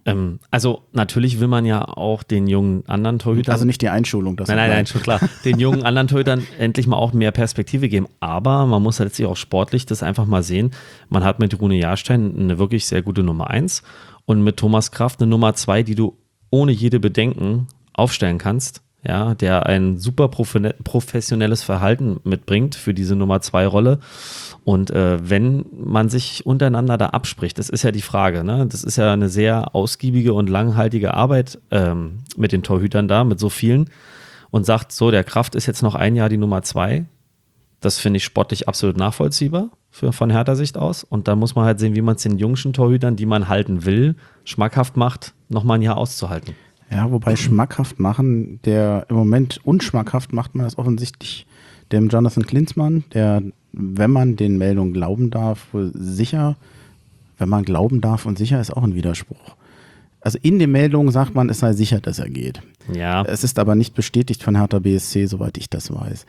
Also natürlich will man ja auch den jungen anderen Torhütern... Also nicht die Einschulung. Nein, schon klar. Den jungen anderen Torhütern endlich mal auch mehr Perspektive geben. Aber man muss letztlich auch sportlich das einfach mal sehen. Man hat mit Rune Jahrstein eine wirklich sehr gute Nummer 1 und mit Thomas Kraft eine Nummer 2, die du ohne jede Bedenken aufstellen kannst, ja, der ein super professionelles Verhalten mitbringt für diese Nummer 2 Rolle. Und wenn man sich untereinander da abspricht, das ist ja die Frage, ne? Das ist ja eine sehr ausgiebige und langhaltige Arbeit mit den Torhütern da, mit so vielen und sagt so, der Kraft ist jetzt noch ein Jahr die Nummer 2. Das finde ich sportlich absolut nachvollziehbar von Hertha Sicht aus. Und da muss man halt sehen, wie man es den jungen Torhütern, die man halten will, schmackhaft macht, nochmal ein Jahr auszuhalten. Ja, wobei schmackhaft machen, im Moment unschmackhaft macht man das offensichtlich dem Jonathan Klinsmann, der, wenn man den Meldungen glauben darf, sicher, wenn man glauben darf und sicher ist auch ein Widerspruch. Also in den Meldungen sagt man, es sei sicher, dass er geht. Ja. Es ist aber nicht bestätigt von Hertha BSC, soweit ich das weiß.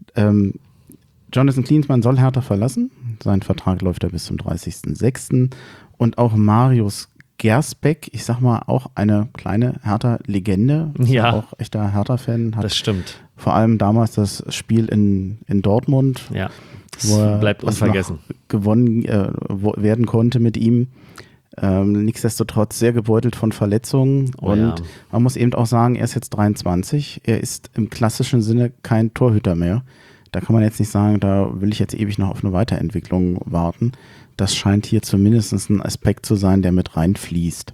Jonathan Klinsmann soll Hertha verlassen. Sein Vertrag läuft ja bis zum 30.06. Und auch Marius Gersbeck, ich sag mal, auch eine kleine Hertha-Legende. Ja. Auch echter Hertha-Fan. Das stimmt. Vor allem damals das Spiel in Dortmund. Ja, das bleibt unvergessen. Gewonnen werden konnte mit ihm. Nichtsdestotrotz sehr gebeutelt von Verletzungen. Man muss eben auch sagen, er ist jetzt 23. Er ist im klassischen Sinne kein Torhüter mehr. Da kann man jetzt nicht sagen, da will ich jetzt ewig noch auf eine Weiterentwicklung warten. Das scheint hier zumindest ein Aspekt zu sein, der mit reinfließt.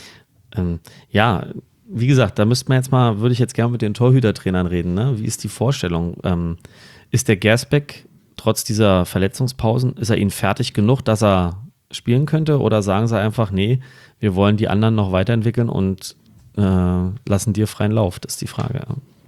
Ja, wie gesagt, da würde ich jetzt gerne mit den Torhütertrainern reden. Ne? Wie ist die Vorstellung? Ist der Gersbeck trotz dieser Verletzungspausen, ist er ihnen fertig genug, dass er spielen könnte? Oder sagen sie einfach, nee, wir wollen die anderen noch weiterentwickeln und lassen dir freien Lauf? Das ist die Frage.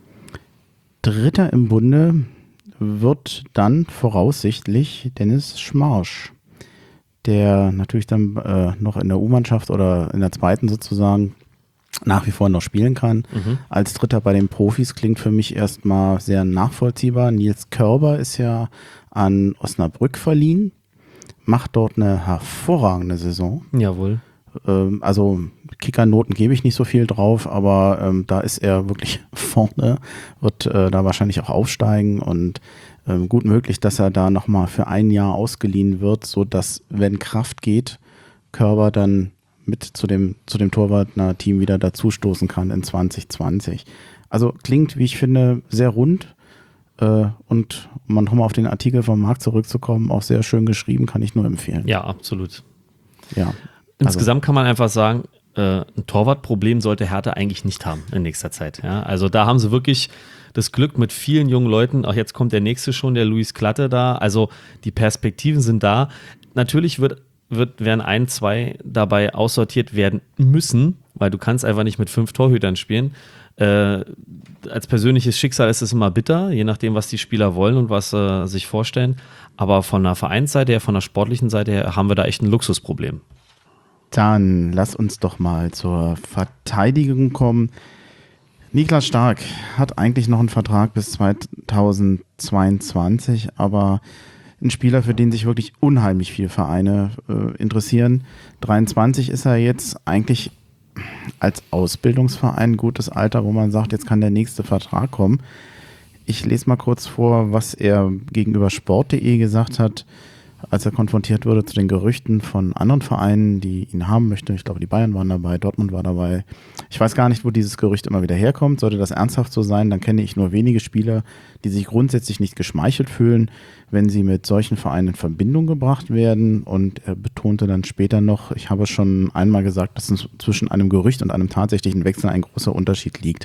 Dritter im Bunde wird dann voraussichtlich Dennis Schmarsch, der natürlich dann noch in der U-Mannschaft oder in der zweiten sozusagen nach wie vor noch spielen kann. Als Dritter bei den Profis klingt für mich erstmal sehr nachvollziehbar. Nils Körber ist ja an Osnabrück verliehen, macht dort eine hervorragende Saison. Jawohl. Also Kickernoten gebe ich nicht so viel drauf, aber da ist er wirklich vorne, wird da wahrscheinlich auch aufsteigen und gut möglich, dass er da nochmal für ein Jahr ausgeliehen wird, sodass, wenn Kraft geht, Körber dann mit zu dem Torwartner-Team wieder dazustoßen kann in 2020. Also klingt, wie ich finde, sehr rund und um nochmal auf den Artikel vom Marc zurückzukommen, auch sehr schön geschrieben, kann ich nur empfehlen. Ja, absolut. Ja. Insgesamt kann man einfach sagen, ein Torwartproblem sollte Hertha eigentlich nicht haben in nächster Zeit. Ja? Also da haben sie wirklich das Glück mit vielen jungen Leuten. Auch jetzt kommt der nächste schon, der Luis Klatte da. Also die Perspektiven sind da. Natürlich werden 1, 2 dabei aussortiert werden müssen, weil du kannst einfach nicht mit 5 Torhütern spielen. Als persönliches Schicksal ist es immer bitter, je nachdem, was die Spieler wollen und was sich vorstellen. Aber von der Vereinsseite her, von der sportlichen Seite her, haben wir da echt ein Luxusproblem. Dann lass uns doch mal zur Verteidigung kommen. Niklas Stark hat eigentlich noch einen Vertrag bis 2022, aber ein Spieler, für den sich wirklich unheimlich viele Vereine interessieren. 23 ist er jetzt eigentlich als Ausbildungsverein ein gutes Alter, wo man sagt, jetzt kann der nächste Vertrag kommen. Ich lese mal kurz vor, was er gegenüber Sport.de gesagt hat, als er konfrontiert wurde zu den Gerüchten von anderen Vereinen, die ihn haben möchten. Ich glaube, die Bayern waren dabei, Dortmund war dabei. Ich weiß gar nicht, wo dieses Gerücht immer wieder herkommt. Sollte das ernsthaft so sein, dann kenne ich nur wenige Spieler, die sich grundsätzlich nicht geschmeichelt fühlen, wenn sie mit solchen Vereinen in Verbindung gebracht werden. Und er betonte dann später noch, ich habe schon einmal gesagt, dass zwischen einem Gerücht und einem tatsächlichen Wechsel ein großer Unterschied liegt.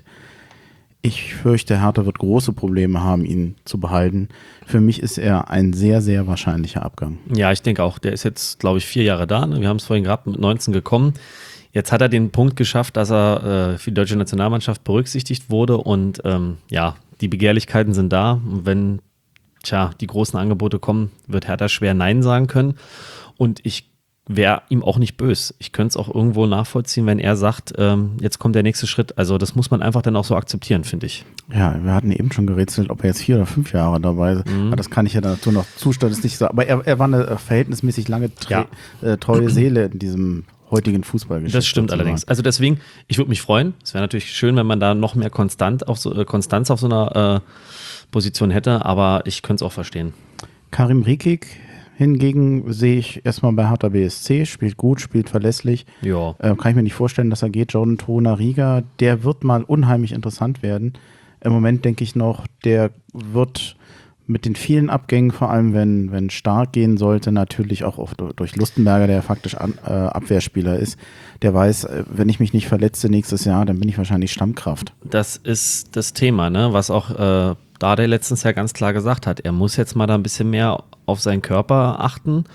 Ich fürchte, Hertha wird große Probleme haben, ihn zu behalten. Für mich ist er ein sehr, sehr wahrscheinlicher Abgang. Ja, ich denke auch. Der ist jetzt, glaube ich, 4 Jahre da. Wir haben es vorhin gehabt, mit 19 gekommen. Jetzt hat er den Punkt geschafft, dass er für die deutsche Nationalmannschaft berücksichtigt wurde. Und die Begehrlichkeiten sind da. Und wenn die großen Angebote kommen, wird Hertha schwer Nein sagen können. Und ich wäre ihm auch nicht böse. Ich könnte es auch irgendwo nachvollziehen, wenn er sagt, jetzt kommt der nächste Schritt. Also das muss man einfach dann auch so akzeptieren, finde ich. Ja, wir hatten eben schon gerätselt, ob er jetzt 4 oder 5 Jahre dabei ist. Das kann ich ja dazu noch zustimmen. Das ist nicht so. Aber er war eine verhältnismäßig lange treue Seele in diesem heutigen Fußballgeschäft. Das stimmt allerdings. Also deswegen, ich würde mich freuen. Es wäre natürlich schön, wenn man da noch mehr Konstanz auf so einer Position hätte, aber ich könnte es auch verstehen. Karim Rekik hingegen sehe ich erstmal bei Hertha BSC, spielt gut, spielt verlässlich. Ja. Kann ich mir nicht vorstellen, dass er geht. Jordan Torunariga, der wird mal unheimlich interessant werden. Im Moment denke ich noch, der wird mit den vielen Abgängen, vor allem wenn Stark gehen sollte, natürlich auch durch Lustenberger, der faktisch Abwehrspieler ist, der weiß, wenn ich mich nicht verletze nächstes Jahr, dann bin ich wahrscheinlich Stammkraft. Das ist das Thema, ne? Was auch Dardai letztens ja ganz klar gesagt hat. Er muss jetzt mal da ein bisschen mehr auf seinen Körper achten.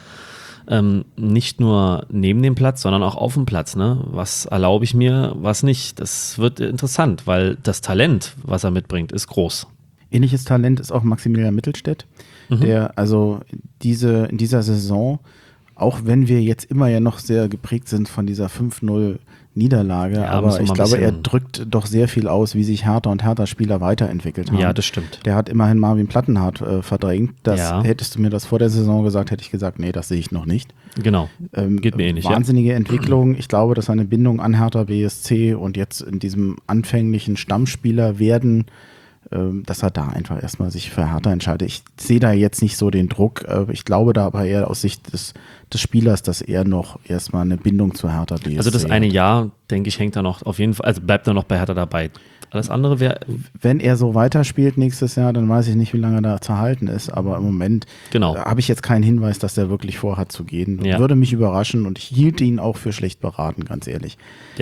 Nicht nur neben dem Platz, sondern auch auf dem Platz. Ne? Was erlaube ich mir, was nicht? Das wird interessant, weil das Talent, was er mitbringt, ist groß. Ähnliches Talent ist auch Maximilian Mittelstädt, der also in dieser Saison, auch wenn wir jetzt immer ja noch sehr geprägt sind von dieser 5-0 Niederlage, aber ich glaube, er drückt doch sehr viel aus, wie sich Hertha und Hertha-Spieler weiterentwickelt haben. Ja, das stimmt. Der hat immerhin Marvin Plattenhardt verdrängt. Hättest du mir das vor der Saison gesagt, hätte ich gesagt, nee, das sehe ich noch nicht. Genau, geht mir ähnlich. Wahnsinnige Entwicklung. Ich glaube, dass seine Bindung an Hertha BSC und jetzt in diesem anfänglichen Stammspieler werden, dass er da einfach erstmal sich für Hertha entscheidet. Ich sehe da jetzt nicht so den Druck. Ich glaube da aber eher aus Sicht des Spielers, dass er noch erstmal eine Bindung zu Hertha BSC Also das eine Jahr, denke ich, hängt da noch auf jeden Fall, also bleibt er noch bei Hertha dabei. Alles andere wäre... Wenn er so weiterspielt nächstes Jahr, dann weiß ich nicht, wie lange er da zu halten ist. Aber im Moment habe ich jetzt keinen Hinweis, dass der wirklich vorhat zu gehen. Ja. Würde mich überraschen und ich hielt ihn auch für schlecht beraten, ganz ehrlich.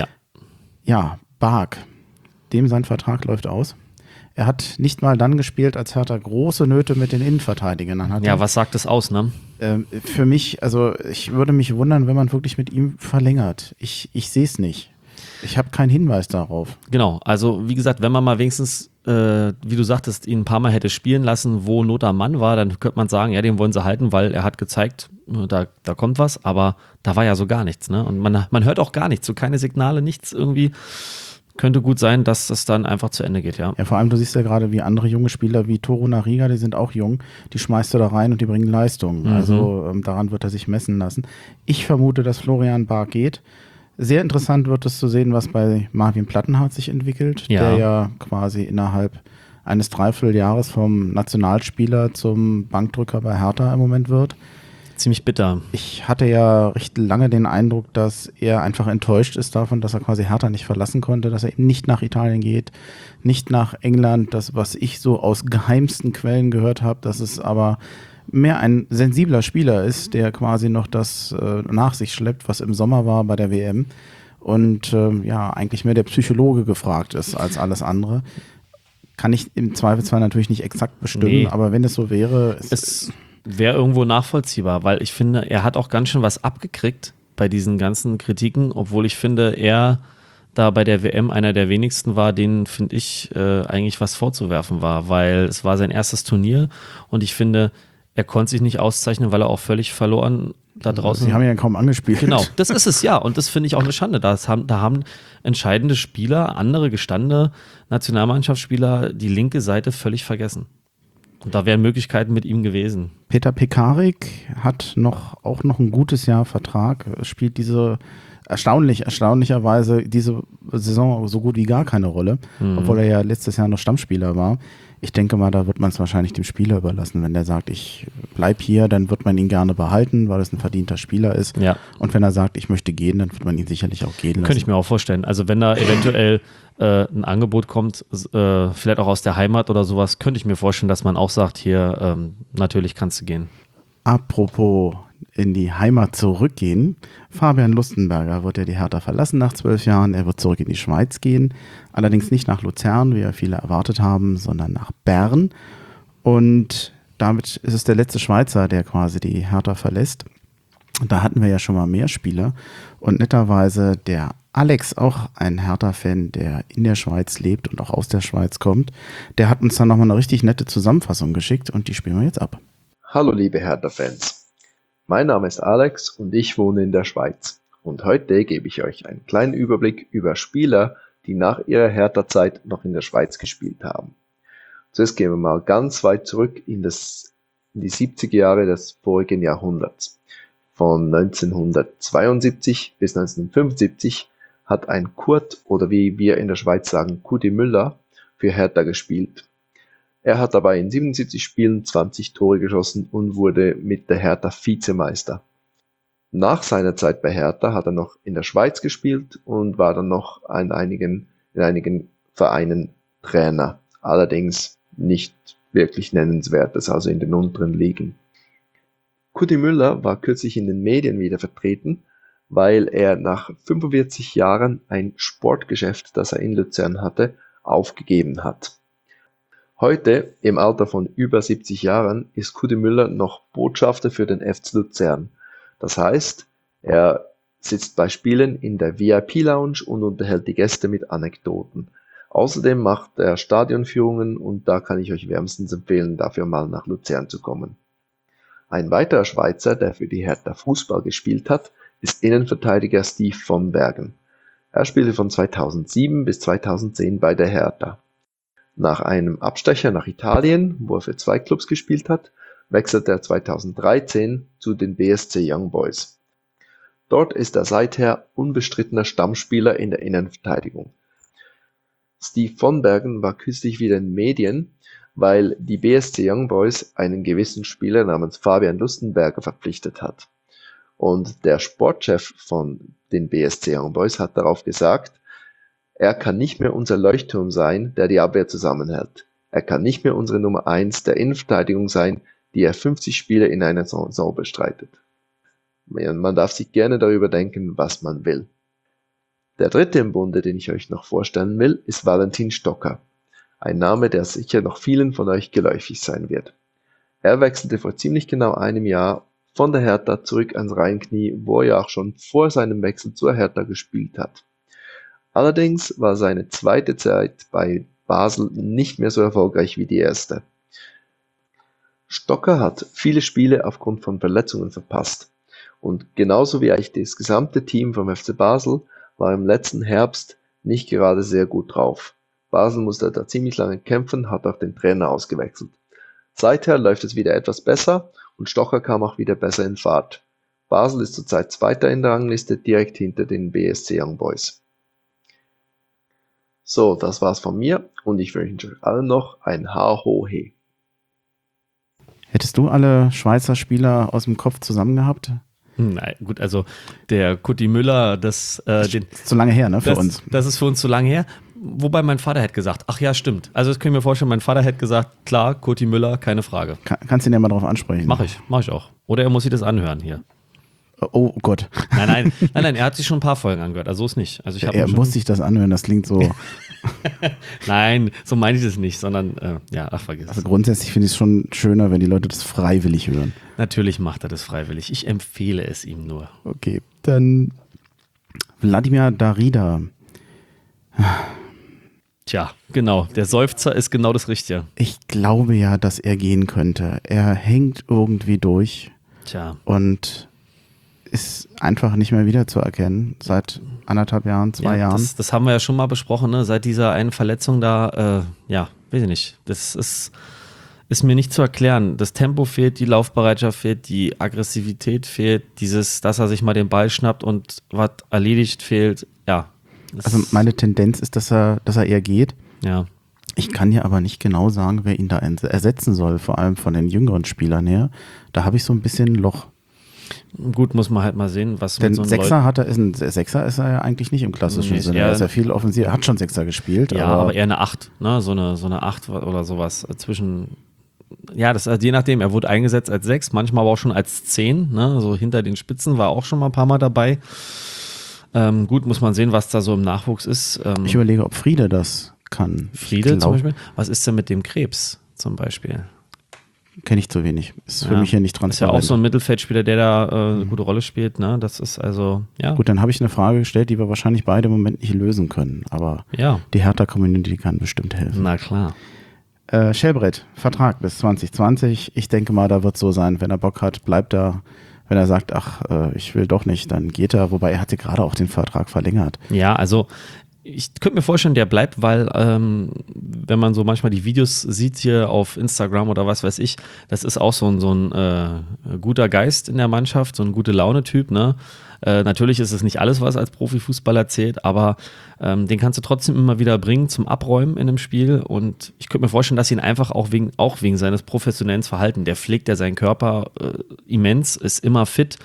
Ja, Bark. Dem sein Vertrag läuft aus. Er hat nicht mal dann gespielt, als Hertha große Nöte mit den Innenverteidigern hatte. Ja, was sagt das aus, ne? Für mich, also ich würde mich wundern, wenn man wirklich mit ihm verlängert. Ich sehe es nicht. Ich habe keinen Hinweis darauf. Genau, also wie gesagt, wenn man mal wenigstens, wie du sagtest, ihn ein paar Mal hätte spielen lassen, wo Not am Mann war, dann könnte man sagen, ja, den wollen sie halten, weil er hat gezeigt, da kommt was, aber da war ja so gar nichts, ne? Und man hört auch gar nichts, so keine Signale, nichts irgendwie. Könnte gut sein, dass das dann einfach zu Ende geht, ja. Ja, vor allem, du siehst ja gerade, wie andere junge Spieler wie Torunariga, die sind auch jung, die schmeißt du da rein und die bringen Leistung. Also daran wird er sich messen lassen. Ich vermute, dass Florian Bark geht. Sehr interessant wird es zu sehen, was bei Marvin Plattenhardt sich entwickelt, der ja quasi innerhalb eines Dreivierteljahres vom Nationalspieler zum Bankdrücker bei Hertha im Moment wird. Ziemlich bitter. Ich hatte ja recht lange den Eindruck, dass er einfach enttäuscht ist davon, dass er quasi Hertha nicht verlassen konnte, dass er eben nicht nach Italien geht, nicht nach England. Das, was ich so aus geheimsten Quellen gehört habe, dass es aber mehr ein sensibler Spieler ist, der quasi noch das nach sich schleppt, was im Sommer war bei der WM. und eigentlich mehr der Psychologe gefragt ist als alles andere. Kann ich im Zweifelsfall natürlich nicht exakt bestimmen, aber wenn es so wäre... Es wäre irgendwo nachvollziehbar, weil ich finde, er hat auch ganz schön was abgekriegt bei diesen ganzen Kritiken, obwohl ich finde, er da bei der WM einer der wenigsten war, denen, finde ich, eigentlich was vorzuwerfen war, weil es war sein erstes Turnier und ich finde, er konnte sich nicht auszeichnen, weil er auch völlig verloren da draußen... Sie haben ja kaum angespielt. Genau, das ist es, ja. Und das finde ich auch eine Schande. Da haben entscheidende Spieler, andere gestandene Nationalmannschaftsspieler, die linke Seite völlig vergessen. Und da wären Möglichkeiten mit ihm gewesen. Peter Pekarik hat auch noch ein gutes Jahr Vertrag, spielt erstaunlicherweise diese Saison so gut wie gar keine Rolle, obwohl er ja letztes Jahr noch Stammspieler war. Ich denke mal, da wird man es wahrscheinlich dem Spieler überlassen. Wenn der sagt, ich bleib hier, dann wird man ihn gerne behalten, weil es ein verdienter Spieler ist. Ja. Und wenn er sagt, ich möchte gehen, dann wird man ihn sicherlich auch gehen lassen. Könnte ich mir auch vorstellen. Also wenn da eventuell ein Angebot kommt, vielleicht auch aus der Heimat oder sowas, könnte ich mir vorstellen, dass man auch sagt, hier, natürlich kannst du gehen. Apropos in die Heimat zurückgehen. Fabian Lustenberger wird ja die Hertha verlassen nach 12 Jahren. Er wird zurück in die Schweiz gehen. Allerdings nicht nach Luzern, wie ja viele erwartet haben, sondern nach Bern. Und damit ist es der letzte Schweizer, der quasi die Hertha verlässt. Da hatten wir ja schon mal mehr Spieler. Und netterweise der Alex, auch ein Hertha-Fan, der in der Schweiz lebt und auch aus der Schweiz kommt, der hat uns dann nochmal eine richtig nette Zusammenfassung geschickt und die spielen wir jetzt ab. Hallo liebe Hertha-Fans. Mein Name ist Alex und ich wohne in der Schweiz. Und heute gebe ich euch einen kleinen Überblick über Spieler, die nach ihrer Hertha-Zeit noch in der Schweiz gespielt haben. Zuerst gehen wir mal ganz weit zurück in die 70er Jahre des vorigen Jahrhunderts. Von 1972 bis 1975 hat ein Kurt, oder wie wir in der Schweiz sagen, Kudi Müller, für Hertha gespielt. Er hat dabei in 77 Spielen 20 Tore geschossen und wurde mit der Hertha Vizemeister. Nach seiner Zeit bei Hertha hat er noch in der Schweiz gespielt und war dann noch in einigen Vereinen Trainer. Allerdings nicht wirklich nennenswertes, also in den unteren Ligen. Kudi Müller war kürzlich in den Medien wieder vertreten, weil er nach 45 Jahren ein Sportgeschäft, das er in Luzern hatte, aufgegeben hat. Heute, im Alter von über 70 Jahren, ist Kudi Müller noch Botschafter für den FC Luzern. Das heißt, er sitzt bei Spielen in der VIP-Lounge und unterhält die Gäste mit Anekdoten. Außerdem macht er Stadionführungen und da kann ich euch wärmstens empfehlen, dafür mal nach Luzern zu kommen. Ein weiterer Schweizer, der für die Hertha Fußball gespielt hat, ist Innenverteidiger Steve von Bergen. Er spielte von 2007 bis 2010 bei der Hertha. Nach einem Abstecher nach Italien, wo er für 2 Clubs gespielt hat, wechselte er 2013 zu den BSC Young Boys. Dort ist er seither unbestrittener Stammspieler in der Innenverteidigung. Steve von Bergen war kürzlich wieder in den Medien, weil die BSC Young Boys einen gewissen Spieler namens Fabian Lustenberger verpflichtet hat. Und der Sportchef von den BSC Young Boys hat darauf gesagt, er kann nicht mehr unser Leuchtturm sein, der die Abwehr zusammenhält. Er kann nicht mehr unsere Nummer 1 der Innenverteidigung sein, die er 50 Spiele in einer Saison bestreitet. Man darf sich gerne darüber denken, was man will. Der dritte im Bunde, den ich euch noch vorstellen will, ist Valentin Stocker. Ein Name, der sicher noch vielen von euch geläufig sein wird. Er wechselte vor ziemlich genau einem Jahr von der Hertha zurück ans Rheinknie, wo er auch schon vor seinem Wechsel zur Hertha gespielt hat. Allerdings war seine zweite Zeit bei Basel nicht mehr so erfolgreich wie die erste. Stocker hat viele Spiele aufgrund von Verletzungen verpasst und genauso wie eigentlich das gesamte Team vom FC Basel war im letzten Herbst nicht gerade sehr gut drauf. Basel musste da ziemlich lange kämpfen, hat auch den Trainer ausgewechselt. Seither läuft es wieder etwas besser und Stocker kam auch wieder besser in Fahrt. Basel ist zurzeit Zweiter in der Rangliste, direkt hinter den BSC Young Boys. So, das war's von mir und ich wünsche euch allen noch ein Ha-Ho-He. Hättest du alle Schweizer Spieler aus dem Kopf zusammen gehabt? Nein, gut, also der Kudi Müller, zu lange her, ne, für uns. Das ist für uns zu lange her. Wobei mein Vater hätte gesagt, ach ja, stimmt. Also das können wir mir vorstellen, mein Vater hätte gesagt, klar, Kudi Müller, keine Frage. Kannst du ihn ja mal drauf ansprechen. Mach ich auch. Oder er muss sich das anhören hier. Oh Gott. Nein, er hat sich schon ein paar Folgen angehört, also so ist nicht. Also Er muss sich das anhören, das klingt so. Nein, so meine ich das nicht, sondern vergiss Also es. grundsätzlich finde ich es schon schöner, wenn die Leute das freiwillig hören. Natürlich macht er das freiwillig. Ich empfehle es ihm nur. Okay, dann Wladimir Darida. Tja, genau. Der Seufzer ist genau das Richtige. Ich glaube ja, dass er gehen könnte. Er hängt irgendwie durch Tja. und ist einfach nicht mehr wiederzuerkennen seit 1,5 Jahren, 2 Jahren. Das haben wir ja schon mal besprochen, ne? Seit dieser einen Verletzung da, weiß ich nicht. Das ist mir nicht zu erklären. Das Tempo fehlt, die Laufbereitschaft fehlt, die Aggressivität fehlt, dass er sich mal den Ball schnappt und was erledigt fehlt. Ja. Also meine Tendenz ist, dass er eher geht. Ja. Ich kann ja aber nicht genau sagen, wer ihn da ersetzen soll, vor allem von den jüngeren Spielern her. Da habe ich so ein bisschen ein Loch. Gut, muss man halt mal sehen, was Denn mit so einem Sechser ist er ja eigentlich nicht im klassischen Sinne. Er ist ja viel offensiv, er hat schon Sechser gespielt. Ja, aber eher eine 8, ne? So eine 8 oder sowas zwischen. Ja, das je nachdem, er wurde eingesetzt als 6, manchmal aber auch schon als 10, ne? So hinter den Spitzen war auch schon mal ein paar Mal dabei. Gut, muss man sehen, was da so im Nachwuchs ist. Ich überlege, ob Friede das kann. Friede zum Beispiel? Was ist denn mit dem Krebs zum Beispiel? Kenne ich zu wenig. Ist für mich hier nicht transparent. Ist ja auch so ein Mittelfeldspieler, der da eine gute Rolle spielt, ne? Das ist also, ja. Gut, dann habe ich eine Frage gestellt, die wir wahrscheinlich beide im Moment nicht lösen können. Aber die Hertha-Community kann bestimmt helfen. Na klar. Schellbrett, Vertrag bis 2020. Ich denke mal, da wird es so sein, wenn er Bock hat, bleibt er. Wenn er sagt, ich will doch nicht, dann geht er. Wobei er hatte gerade auch den Vertrag verlängert. Ja, also ich könnte mir vorstellen, der bleibt, weil wenn man so manchmal die Videos sieht hier auf Instagram oder was weiß ich, das ist auch so ein guter Geist in der Mannschaft, so ein gute Laune-Typ, ne? Natürlich ist es nicht alles, was als Profifußballer zählt, aber den kannst du trotzdem immer wieder bringen zum Abräumen in einem Spiel und ich könnte mir vorstellen, dass ihn einfach auch wegen seines professionellen Verhaltens, der pflegt ja seinen Körper immens, ist immer fit,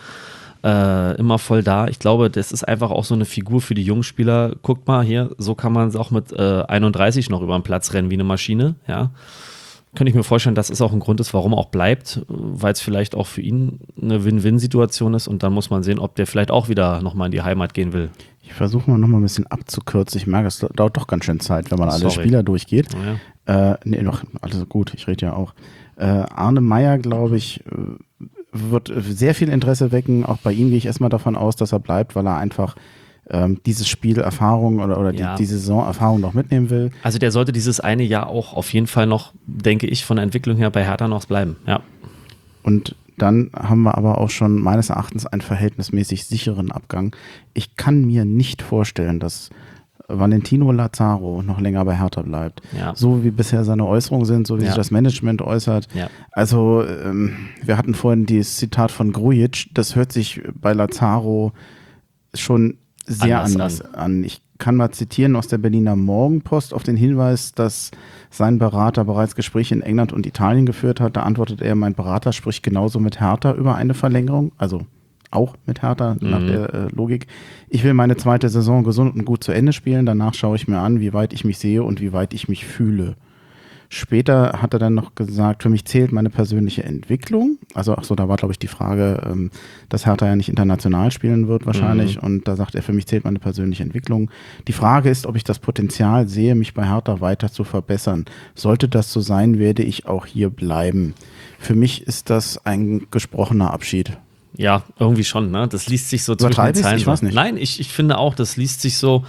immer voll da. Ich glaube, das ist einfach auch so eine Figur für die jungen Spieler. Guckt mal hier, so kann man es auch mit 31 noch über den Platz rennen wie eine Maschine, ja. Könnte ich mir vorstellen, dass es auch ein Grund ist, warum er auch bleibt, weil es vielleicht auch für ihn eine Win-Win-Situation ist und dann muss man sehen, ob der vielleicht auch wieder nochmal in die Heimat gehen will. Ich versuche mal nochmal ein bisschen abzukürzen. Ich merke, es dauert doch ganz schön Zeit, wenn man alle Spieler durchgeht. Oh ja. Noch alles gut, ich rede ja auch. Arne Meyer, glaube ich, wird sehr viel Interesse wecken. Auch bei ihm gehe ich erstmal davon aus, dass er bleibt, weil er einfach dieses Spiel Erfahrung oder die Saison Erfahrung noch mitnehmen will. Also der sollte dieses eine Jahr auch auf jeden Fall noch, denke ich, von der Entwicklung her bei Hertha noch bleiben. Ja. Und dann haben wir aber auch schon meines Erachtens einen verhältnismäßig sicheren Abgang. Ich kann mir nicht vorstellen, dass Valentino Lazaro noch länger bei Hertha bleibt. Ja. So wie bisher seine Äußerungen sind, so wie sich das Management äußert. Ja. Also wir hatten vorhin dieses Zitat von Grujic, das hört sich bei Lazaro schon sehr anders an. Ich kann mal zitieren aus der Berliner Morgenpost auf den Hinweis, dass sein Berater bereits Gespräche in England und Italien geführt hat. Da antwortet er, mein Berater spricht genauso mit Hertha über eine Verlängerung, also auch mit Hertha nach der Logik. Ich will meine zweite Saison gesund und gut zu Ende spielen. Danach schaue ich mir an, wie weit ich mich sehe und wie weit ich mich fühle. Später hat er dann noch gesagt, für mich zählt meine persönliche Entwicklung. Also, da war, glaube ich, die Frage, dass Hertha ja nicht international spielen wird wahrscheinlich. Und da sagt er, für mich zählt meine persönliche Entwicklung. Die Frage ist, ob ich das Potenzial sehe, mich bei Hertha weiter zu verbessern. Sollte das so sein, werde ich auch hier bleiben. Für mich ist das ein gesprochener Abschied. Ja, irgendwie schon, ne? Das liest sich so zwischen den Zeilen. Ich weiß nicht. Nein, ich finde auch, das liest sich so.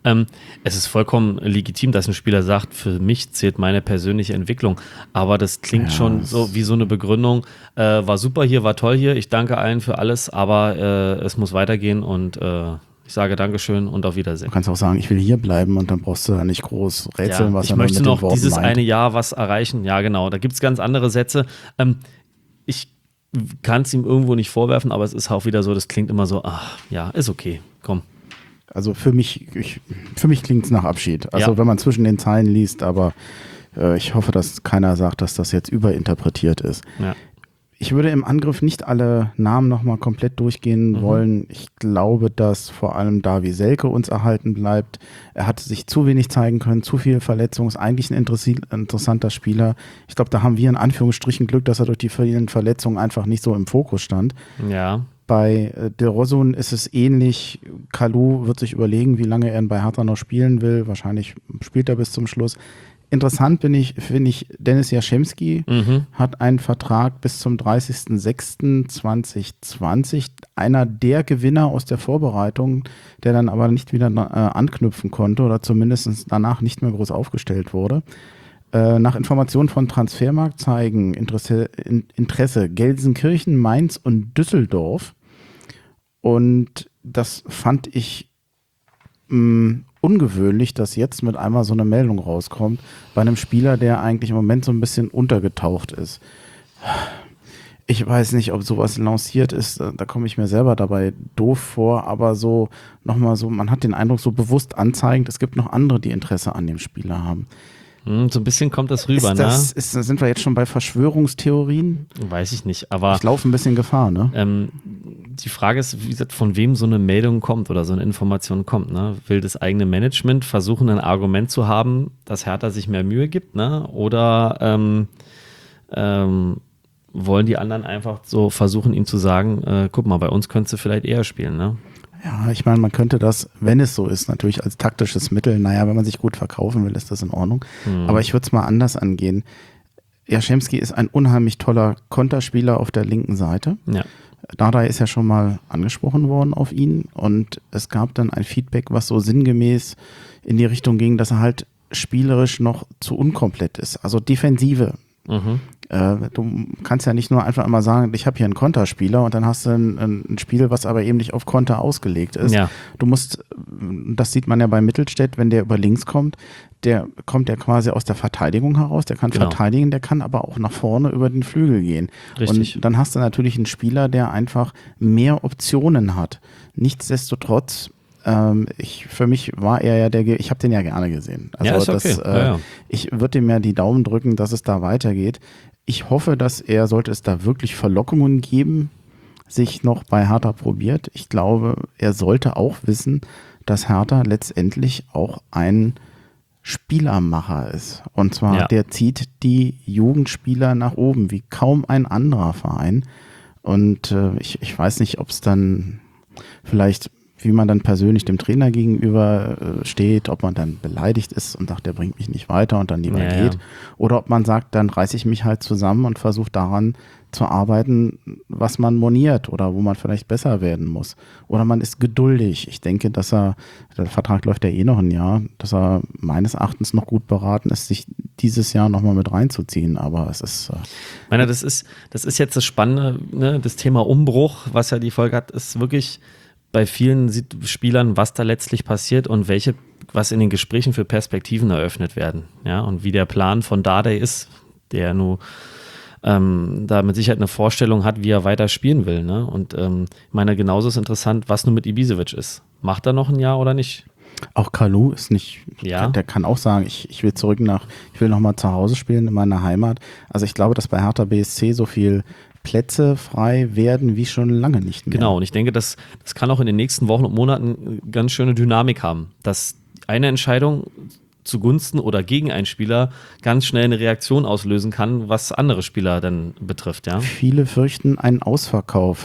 Es ist vollkommen legitim, dass ein Spieler sagt, für mich zählt meine persönliche Entwicklung. Aber das klingt schon so wie so eine Begründung. War super hier, war toll hier. Ich danke allen für alles, aber es muss weitergehen und ich sage Dankeschön und auf Wiedersehen. Du kannst auch sagen, ich will hier bleiben und dann brauchst du da nicht groß rätseln, was ich er möchte mit noch den Worten dieses meint. eine Jahr was erreichen. Ja, genau. Da gibt es ganz andere Sätze. Ich kann es ihm irgendwo nicht vorwerfen, aber es ist auch wieder so, das klingt immer so, ist okay, komm. Also für mich klingt es nach Abschied. Also wenn man zwischen den Zeilen liest, aber ich hoffe, dass keiner sagt, dass das jetzt überinterpretiert ist. Ja. Ich würde im Angriff nicht alle Namen nochmal komplett durchgehen wollen. Ich glaube, dass vor allem Davy Selke uns erhalten bleibt. Er hat sich zu wenig zeigen können, zu viel Verletzungen, ist eigentlich ein interessanter Spieler. Ich glaube, da haben wir in Anführungsstrichen Glück, dass er durch die vielen Verletzungen einfach nicht so im Fokus stand. Ja. Bei De Rosun ist es ähnlich. Kalou wird sich überlegen, wie lange er bei Hertha noch spielen will. Wahrscheinlich spielt er bis zum Schluss. Interessant finde ich, Dennis Jaschemski hat einen Vertrag bis zum 30.06.2020. Einer der Gewinner aus der Vorbereitung, der dann aber nicht wieder anknüpfen konnte oder zumindest danach nicht mehr groß aufgestellt wurde. Nach Informationen von Transfermarkt zeigen Interesse Gelsenkirchen, Mainz und Düsseldorf. Und das fand ich ungewöhnlich, dass jetzt mit einmal so eine Meldung rauskommt bei einem Spieler, der eigentlich im Moment so ein bisschen untergetaucht ist. Ich weiß nicht, ob sowas lanciert ist, da komme ich mir selber dabei doof vor, aber so nochmal so, man hat den Eindruck, so bewusst anzeigend, es gibt noch andere, die Interesse an dem Spieler haben. So ein bisschen kommt das rüber, Sind wir jetzt schon bei Verschwörungstheorien? Weiß ich nicht, aber ich laufe ein bisschen Gefahr, ne? Die Frage ist, wie gesagt, von wem so eine Meldung kommt oder so eine Information kommt. Ne? Will das eigene Management versuchen, ein Argument zu haben, dass Hertha sich mehr Mühe gibt, ne? Oder wollen die anderen einfach so versuchen, ihm zu sagen, guck mal, bei uns könntest du vielleicht eher spielen, ne? Ja, ich meine, man könnte das, wenn es so ist, natürlich als taktisches Mittel, wenn man sich gut verkaufen will, ist das in Ordnung. Aber ich würde es mal anders angehen. Jaschemski ist ein unheimlich toller Konterspieler auf der linken Seite. Ja. Dardai ist ja schon mal angesprochen worden auf ihn und es gab dann ein Feedback, was so sinngemäß in die Richtung ging, dass er halt spielerisch noch zu unkomplett ist. Also Defensive. Du kannst ja nicht nur einfach immer sagen, ich habe hier einen Konterspieler und dann hast du ein Spiel, was aber eben nicht auf Konter ausgelegt ist. Ja. Du musst, das sieht man ja bei Mittelstädt, wenn der über links kommt, der kommt ja quasi aus der Verteidigung heraus, der kann verteidigen, der kann aber auch nach vorne über den Flügel gehen. Richtig. Und dann hast du natürlich einen Spieler, der einfach mehr Optionen hat. Nichtsdestotrotz, für mich war er ja ich habe den ja gerne gesehen. Also ja, ist okay. Ich würde dem ja die Daumen drücken, dass es da weitergeht. Ich hoffe, dass sollte es da wirklich Verlockungen geben, sich noch bei Hertha probiert. Ich glaube, er sollte auch wissen, dass Hertha letztendlich auch ein Spielermacher ist. Und zwar, der zieht die Jugendspieler nach oben, wie kaum ein anderer Verein. Und ich weiß nicht, ob es dann vielleicht, wie man dann persönlich dem Trainer gegenüber steht, ob man dann beleidigt ist und sagt, der bringt mich nicht weiter und dann lieber geht. Ja. Oder ob man sagt, dann reiße ich mich halt zusammen und versuche daran zu arbeiten, was man moniert oder wo man vielleicht besser werden muss. Oder man ist geduldig. Ich denke, dass der Vertrag läuft ja noch ein Jahr, dass er meines Erachtens noch gut beraten ist, sich dieses Jahr nochmal mit reinzuziehen. Aber es ist... Ich meine, das ist jetzt das Spannende, ne? Das Thema Umbruch, was ja die Folge hat, ist wirklich bei vielen Spielern, was da letztlich passiert und was in den Gesprächen für Perspektiven eröffnet werden. Ja, und wie der Plan von Dardai ist, der nur da mit Sicherheit eine Vorstellung hat, wie er weiter spielen will. Ne? Und ich meine, genauso ist interessant, was nun mit Ibisevic ist. Macht er noch ein Jahr oder nicht? Auch Kalou ist nicht, der kann auch sagen, ich will ich will nochmal zu Hause spielen in meiner Heimat. Also ich glaube, dass bei Hertha BSC so viel Plätze frei werden wie schon lange nicht mehr. Genau, und ich denke, das kann auch in den nächsten Wochen und Monaten ganz schöne Dynamik haben, dass eine Entscheidung zugunsten oder gegen einen Spieler ganz schnell eine Reaktion auslösen kann, was andere Spieler dann betrifft. Ja? Viele fürchten einen Ausverkauf.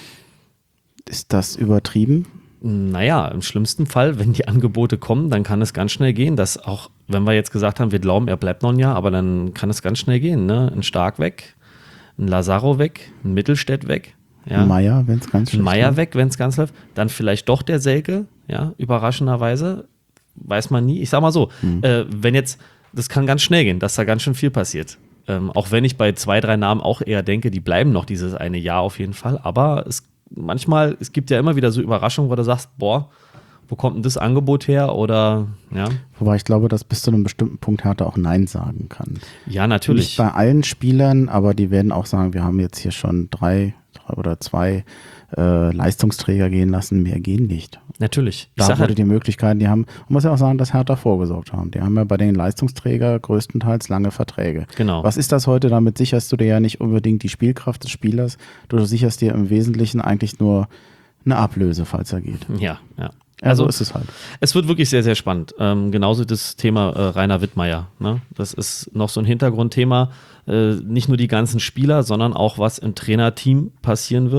Ist das übertrieben? Naja, im schlimmsten Fall, wenn die Angebote kommen, dann kann es ganz schnell gehen, dass auch, wenn wir jetzt gesagt haben, wir glauben, er bleibt noch ein Jahr, aber dann kann es ganz schnell gehen. Ne? Ein Stark weg, ein Lazaro weg, ein Mittelstädt weg. Ja? Ein Meier, wenn es ganz schlecht läuft. Ein Meier weg, wenn es ganz läuft. Dann vielleicht doch der Selke, ja, überraschenderweise. Weiß man nie. Ich sag mal so, das kann ganz schnell gehen, dass da ganz schön viel passiert. Auch wenn ich bei 2, 3 Namen auch eher denke, die bleiben noch dieses eine Jahr auf jeden Fall. Aber es gibt ja immer wieder so Überraschungen, wo du sagst, boah, wo kommt denn das Angebot her? Oder, ja. Wobei ich glaube, dass bis zu einem bestimmten Punkt Hertha auch Nein sagen kann. Ja, natürlich. Nicht bei allen Spielern, aber die werden auch sagen, wir haben jetzt hier schon 3 oder 2 Leistungsträger gehen lassen, mehr gehen nicht. Natürlich. Da wurde die Möglichkeit, man muss ja auch sagen, dass Hertha vorgesorgt haben. Die haben ja bei den Leistungsträgern größtenteils lange Verträge. Genau. Was ist das heute? Damit sicherst du dir ja nicht unbedingt die Spielkraft des Spielers. Du sicherst dir im Wesentlichen eigentlich nur eine Ablöse, falls er geht. Ja, ja. Also ist es halt. Es wird wirklich sehr, sehr spannend. Genauso das Thema Rainer Wittmeier. Ne? Das ist noch so ein Hintergrundthema. Nicht nur die ganzen Spieler, sondern auch, was im Trainerteam passieren wird.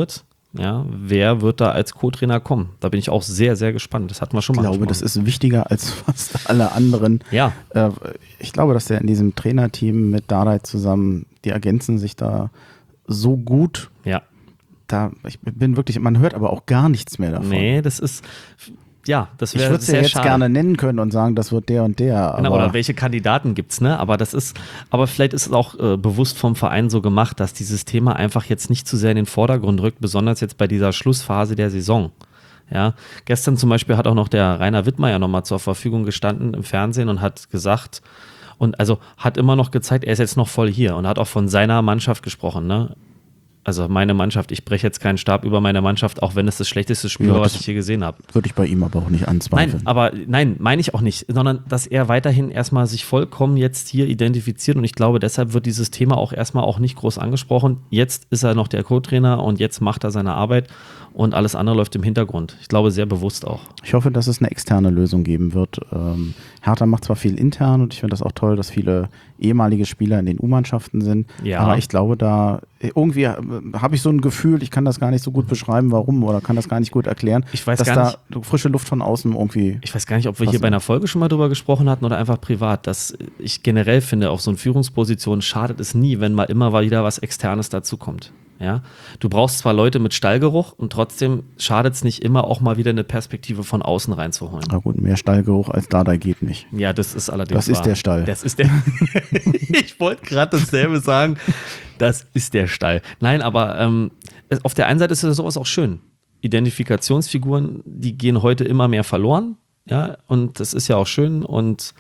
Ja, wer wird da als Co-Trainer kommen? Da bin ich auch sehr, sehr gespannt. Das hatten wir schon mal. Ich glaube, das ist wichtiger als fast alle anderen. Ja. Ich glaube, dass der in diesem Trainerteam mit Dardai zusammen, die ergänzen sich da so gut. Ja. Ich bin wirklich, man hört aber auch gar nichts mehr davon. Nee, das ist, ja, das wäre Ich würde es ja sehr jetzt schade. gerne nennen können und sagen, das wird der und der. Genau, Aber oder welche Kandidaten gibt's, ne? Aber vielleicht ist es auch bewusst vom Verein so gemacht, dass dieses Thema einfach jetzt nicht zu sehr in den Vordergrund rückt, besonders jetzt bei dieser Schlussphase der Saison. Ja, gestern zum Beispiel hat auch noch der Rainer Wittmeier nochmal zur Verfügung gestanden im Fernsehen und hat gesagt, und also hat immer noch gezeigt, er ist jetzt noch voll hier und hat auch von seiner Mannschaft gesprochen, ne? Also meine Mannschaft, ich breche jetzt keinen Stab über meine Mannschaft, auch wenn es das schlechteste Spiel war, was ich je gesehen habe. würde ich bei ihm aber auch nicht anzweifeln. Nein, meine ich auch nicht, sondern dass er weiterhin erstmal sich vollkommen jetzt hier identifiziert und ich glaube, deshalb wird dieses Thema auch erstmal auch nicht groß angesprochen. Jetzt ist er noch der Co-Trainer und jetzt macht er seine Arbeit und alles andere läuft im Hintergrund. Ich glaube, sehr bewusst auch. Ich hoffe, dass es eine externe Lösung geben wird. Hertha macht zwar viel intern und ich finde das auch toll, dass viele ehemalige Spieler in den U-Mannschaften sind, Ja. aber ich glaube, da irgendwie habe ich so ein Gefühl, ich kann das gar nicht so gut beschreiben, warum, oder kann das gar nicht gut erklären, Ich weiß dass gar da frische Luft von außen irgendwie... Ich weiß gar nicht, ob wir hier bei einer Folge schon mal drüber gesprochen hatten oder einfach privat, dass ich generell finde, auf so eine Führungsposition schadet es nie, wenn mal immer wieder was Externes dazukommt. Ja? Du brauchst zwar Leute mit Stallgeruch und trotzdem schadet es nicht immer, auch mal wieder eine Perspektive von außen reinzuholen. Na gut, mehr Stallgeruch als Dardai geht nicht. Ja, das ist allerdings Das ist wahr. der Stall. Das ist der. Ich wollte gerade dasselbe sagen. Das ist der Stall. Nein, aber auf der einen Seite ist sowas auch schön. Identifikationsfiguren, die gehen heute immer mehr verloren. Ja, und das ist ja auch schön. Und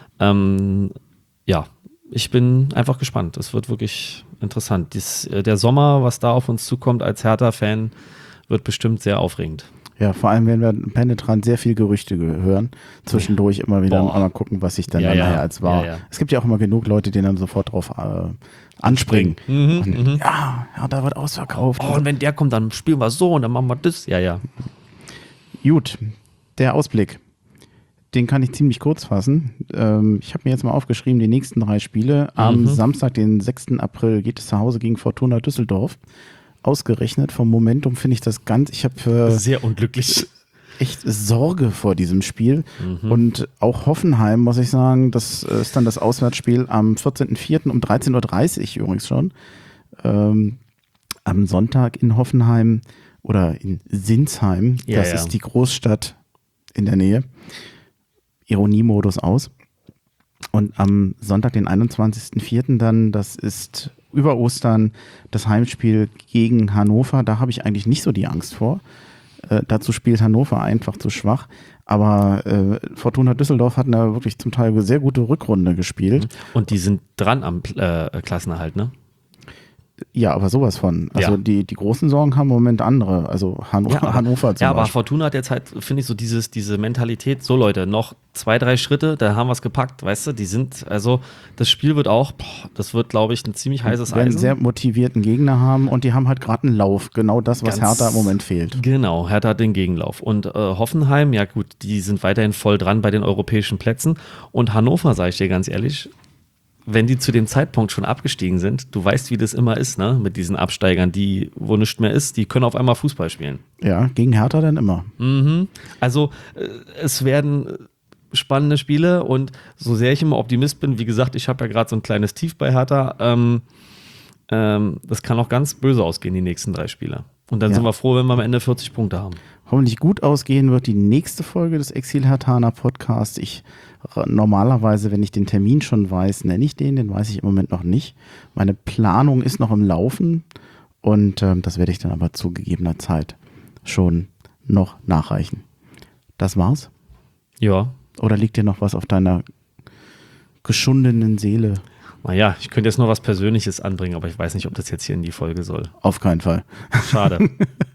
ja, ich bin einfach gespannt. Das wird wirklich interessant. Der Sommer, was da auf uns zukommt als Hertha-Fan, wird bestimmt sehr aufregend. Ja, vor allem werden wir penetrant sehr viel Gerüchte hören. Zwischendurch immer wieder mal gucken, was sich dann nachher als wahr. Ja. Es gibt ja auch immer genug Leute, die dann sofort drauf anspringen. Und, ja, da wird ausverkauft. Oh, und wenn der kommt, dann spielen wir so und dann machen wir das. Ja, ja. Gut, der Ausblick. Den kann ich ziemlich kurz fassen. Ich habe mir jetzt mal aufgeschrieben, die nächsten 3 Spiele. Am Samstag, den 6. April, geht es zu Hause gegen Fortuna Düsseldorf. Ausgerechnet vom Momentum finde ich das ganz, ich habe Sehr unglücklich. echt Sorge vor diesem Spiel. Und auch Hoffenheim, muss ich sagen, das ist dann das Auswärtsspiel am 14.04. um 13.30 Uhr übrigens schon. Am Sonntag in Hoffenheim oder in Sinsheim, das ist die Großstadt in der Nähe. Ironiemodus aus. Und am Sonntag, den 21.04. dann, das ist über Ostern, das Heimspiel gegen Hannover. Da habe ich eigentlich nicht so die Angst vor. Dazu spielt Hannover einfach zu schwach. Aber Fortuna Düsseldorf hat eine wirklich zum Teil sehr gute Rückrunde gespielt. Und die sind dran am Klassenerhalt, ne? Ja, aber sowas von. Also Ja. die großen Sorgen haben im Moment andere. Also Hannover zum aber Beispiel. Fortuna hat jetzt halt, finde ich, so diese Mentalität, so Leute, noch 2, 3 Schritte, da haben wir es gepackt, weißt du, die sind, also das Spiel wird auch, das wird, glaube ich, ein ziemlich heißes Die werden Eisen. sehr motivierten Gegner haben und die haben halt gerade einen Lauf. Genau das, was Ganz- Hertha im Moment fehlt. Genau, Hertha hat den Gegenlauf. Und Hoffenheim, ja gut, die sind weiterhin voll dran bei den europäischen Plätzen. Und Hannover, sage ich dir ganz ehrlich, wenn die zu dem Zeitpunkt schon abgestiegen sind, du weißt, wie das immer ist, ne, mit diesen Absteigern, die, wo nichts mehr ist, die können auf einmal Fußball spielen. Ja, gegen Hertha dann immer. Also es werden spannende Spiele und so sehr ich immer Optimist bin, wie gesagt, ich habe ja gerade so ein kleines Tief bei Hertha, das kann auch ganz böse ausgehen, die nächsten 3 Spiele. Und dann Ja. sind wir froh, wenn wir am Ende 40 Punkte haben. Hoffentlich gut ausgehen wird die nächste Folge des Exil-Hertaner Podcasts. Normalerweise, wenn ich den Termin schon weiß, nenne ich den weiß ich im Moment noch nicht. Meine Planung ist noch im Laufen und das werde ich dann aber zu gegebener Zeit schon noch nachreichen. Das war's? Ja, Oder liegt dir noch was auf deiner geschundenen Seele? naja, ich könnte jetzt noch was Persönliches anbringen, aber ich weiß nicht, ob das jetzt hier in die Folge soll. Auf keinen Fall. Schade.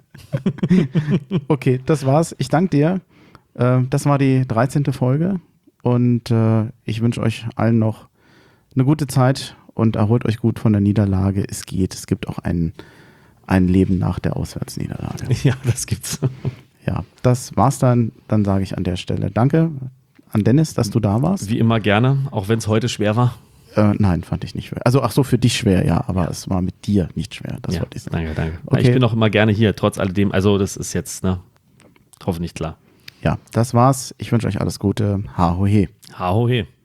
Okay, das war's. Ich danke dir. Das war die 13. Folge und ich wünsche euch allen noch eine gute Zeit und erholt euch gut von der Niederlage. Es geht. Es gibt auch ein Leben nach der Auswärtsniederlage. Ja, das gibt's. Ja, das war's dann. Dann sage ich an der Stelle danke an Dennis, dass du da warst. Wie immer gerne, auch wenn es heute schwer war. Nein, fand ich nicht schwer. Also, ach so, für dich schwer, ja, aber es war mit dir nicht schwer. Das Ja, wollte ich sagen. danke. Okay. Ich bin auch immer gerne hier, trotz alledem. Also, das ist jetzt, hoffentlich klar. Ja, das war's. Ich wünsche euch alles Gute. Ha ho he. Ha ho he.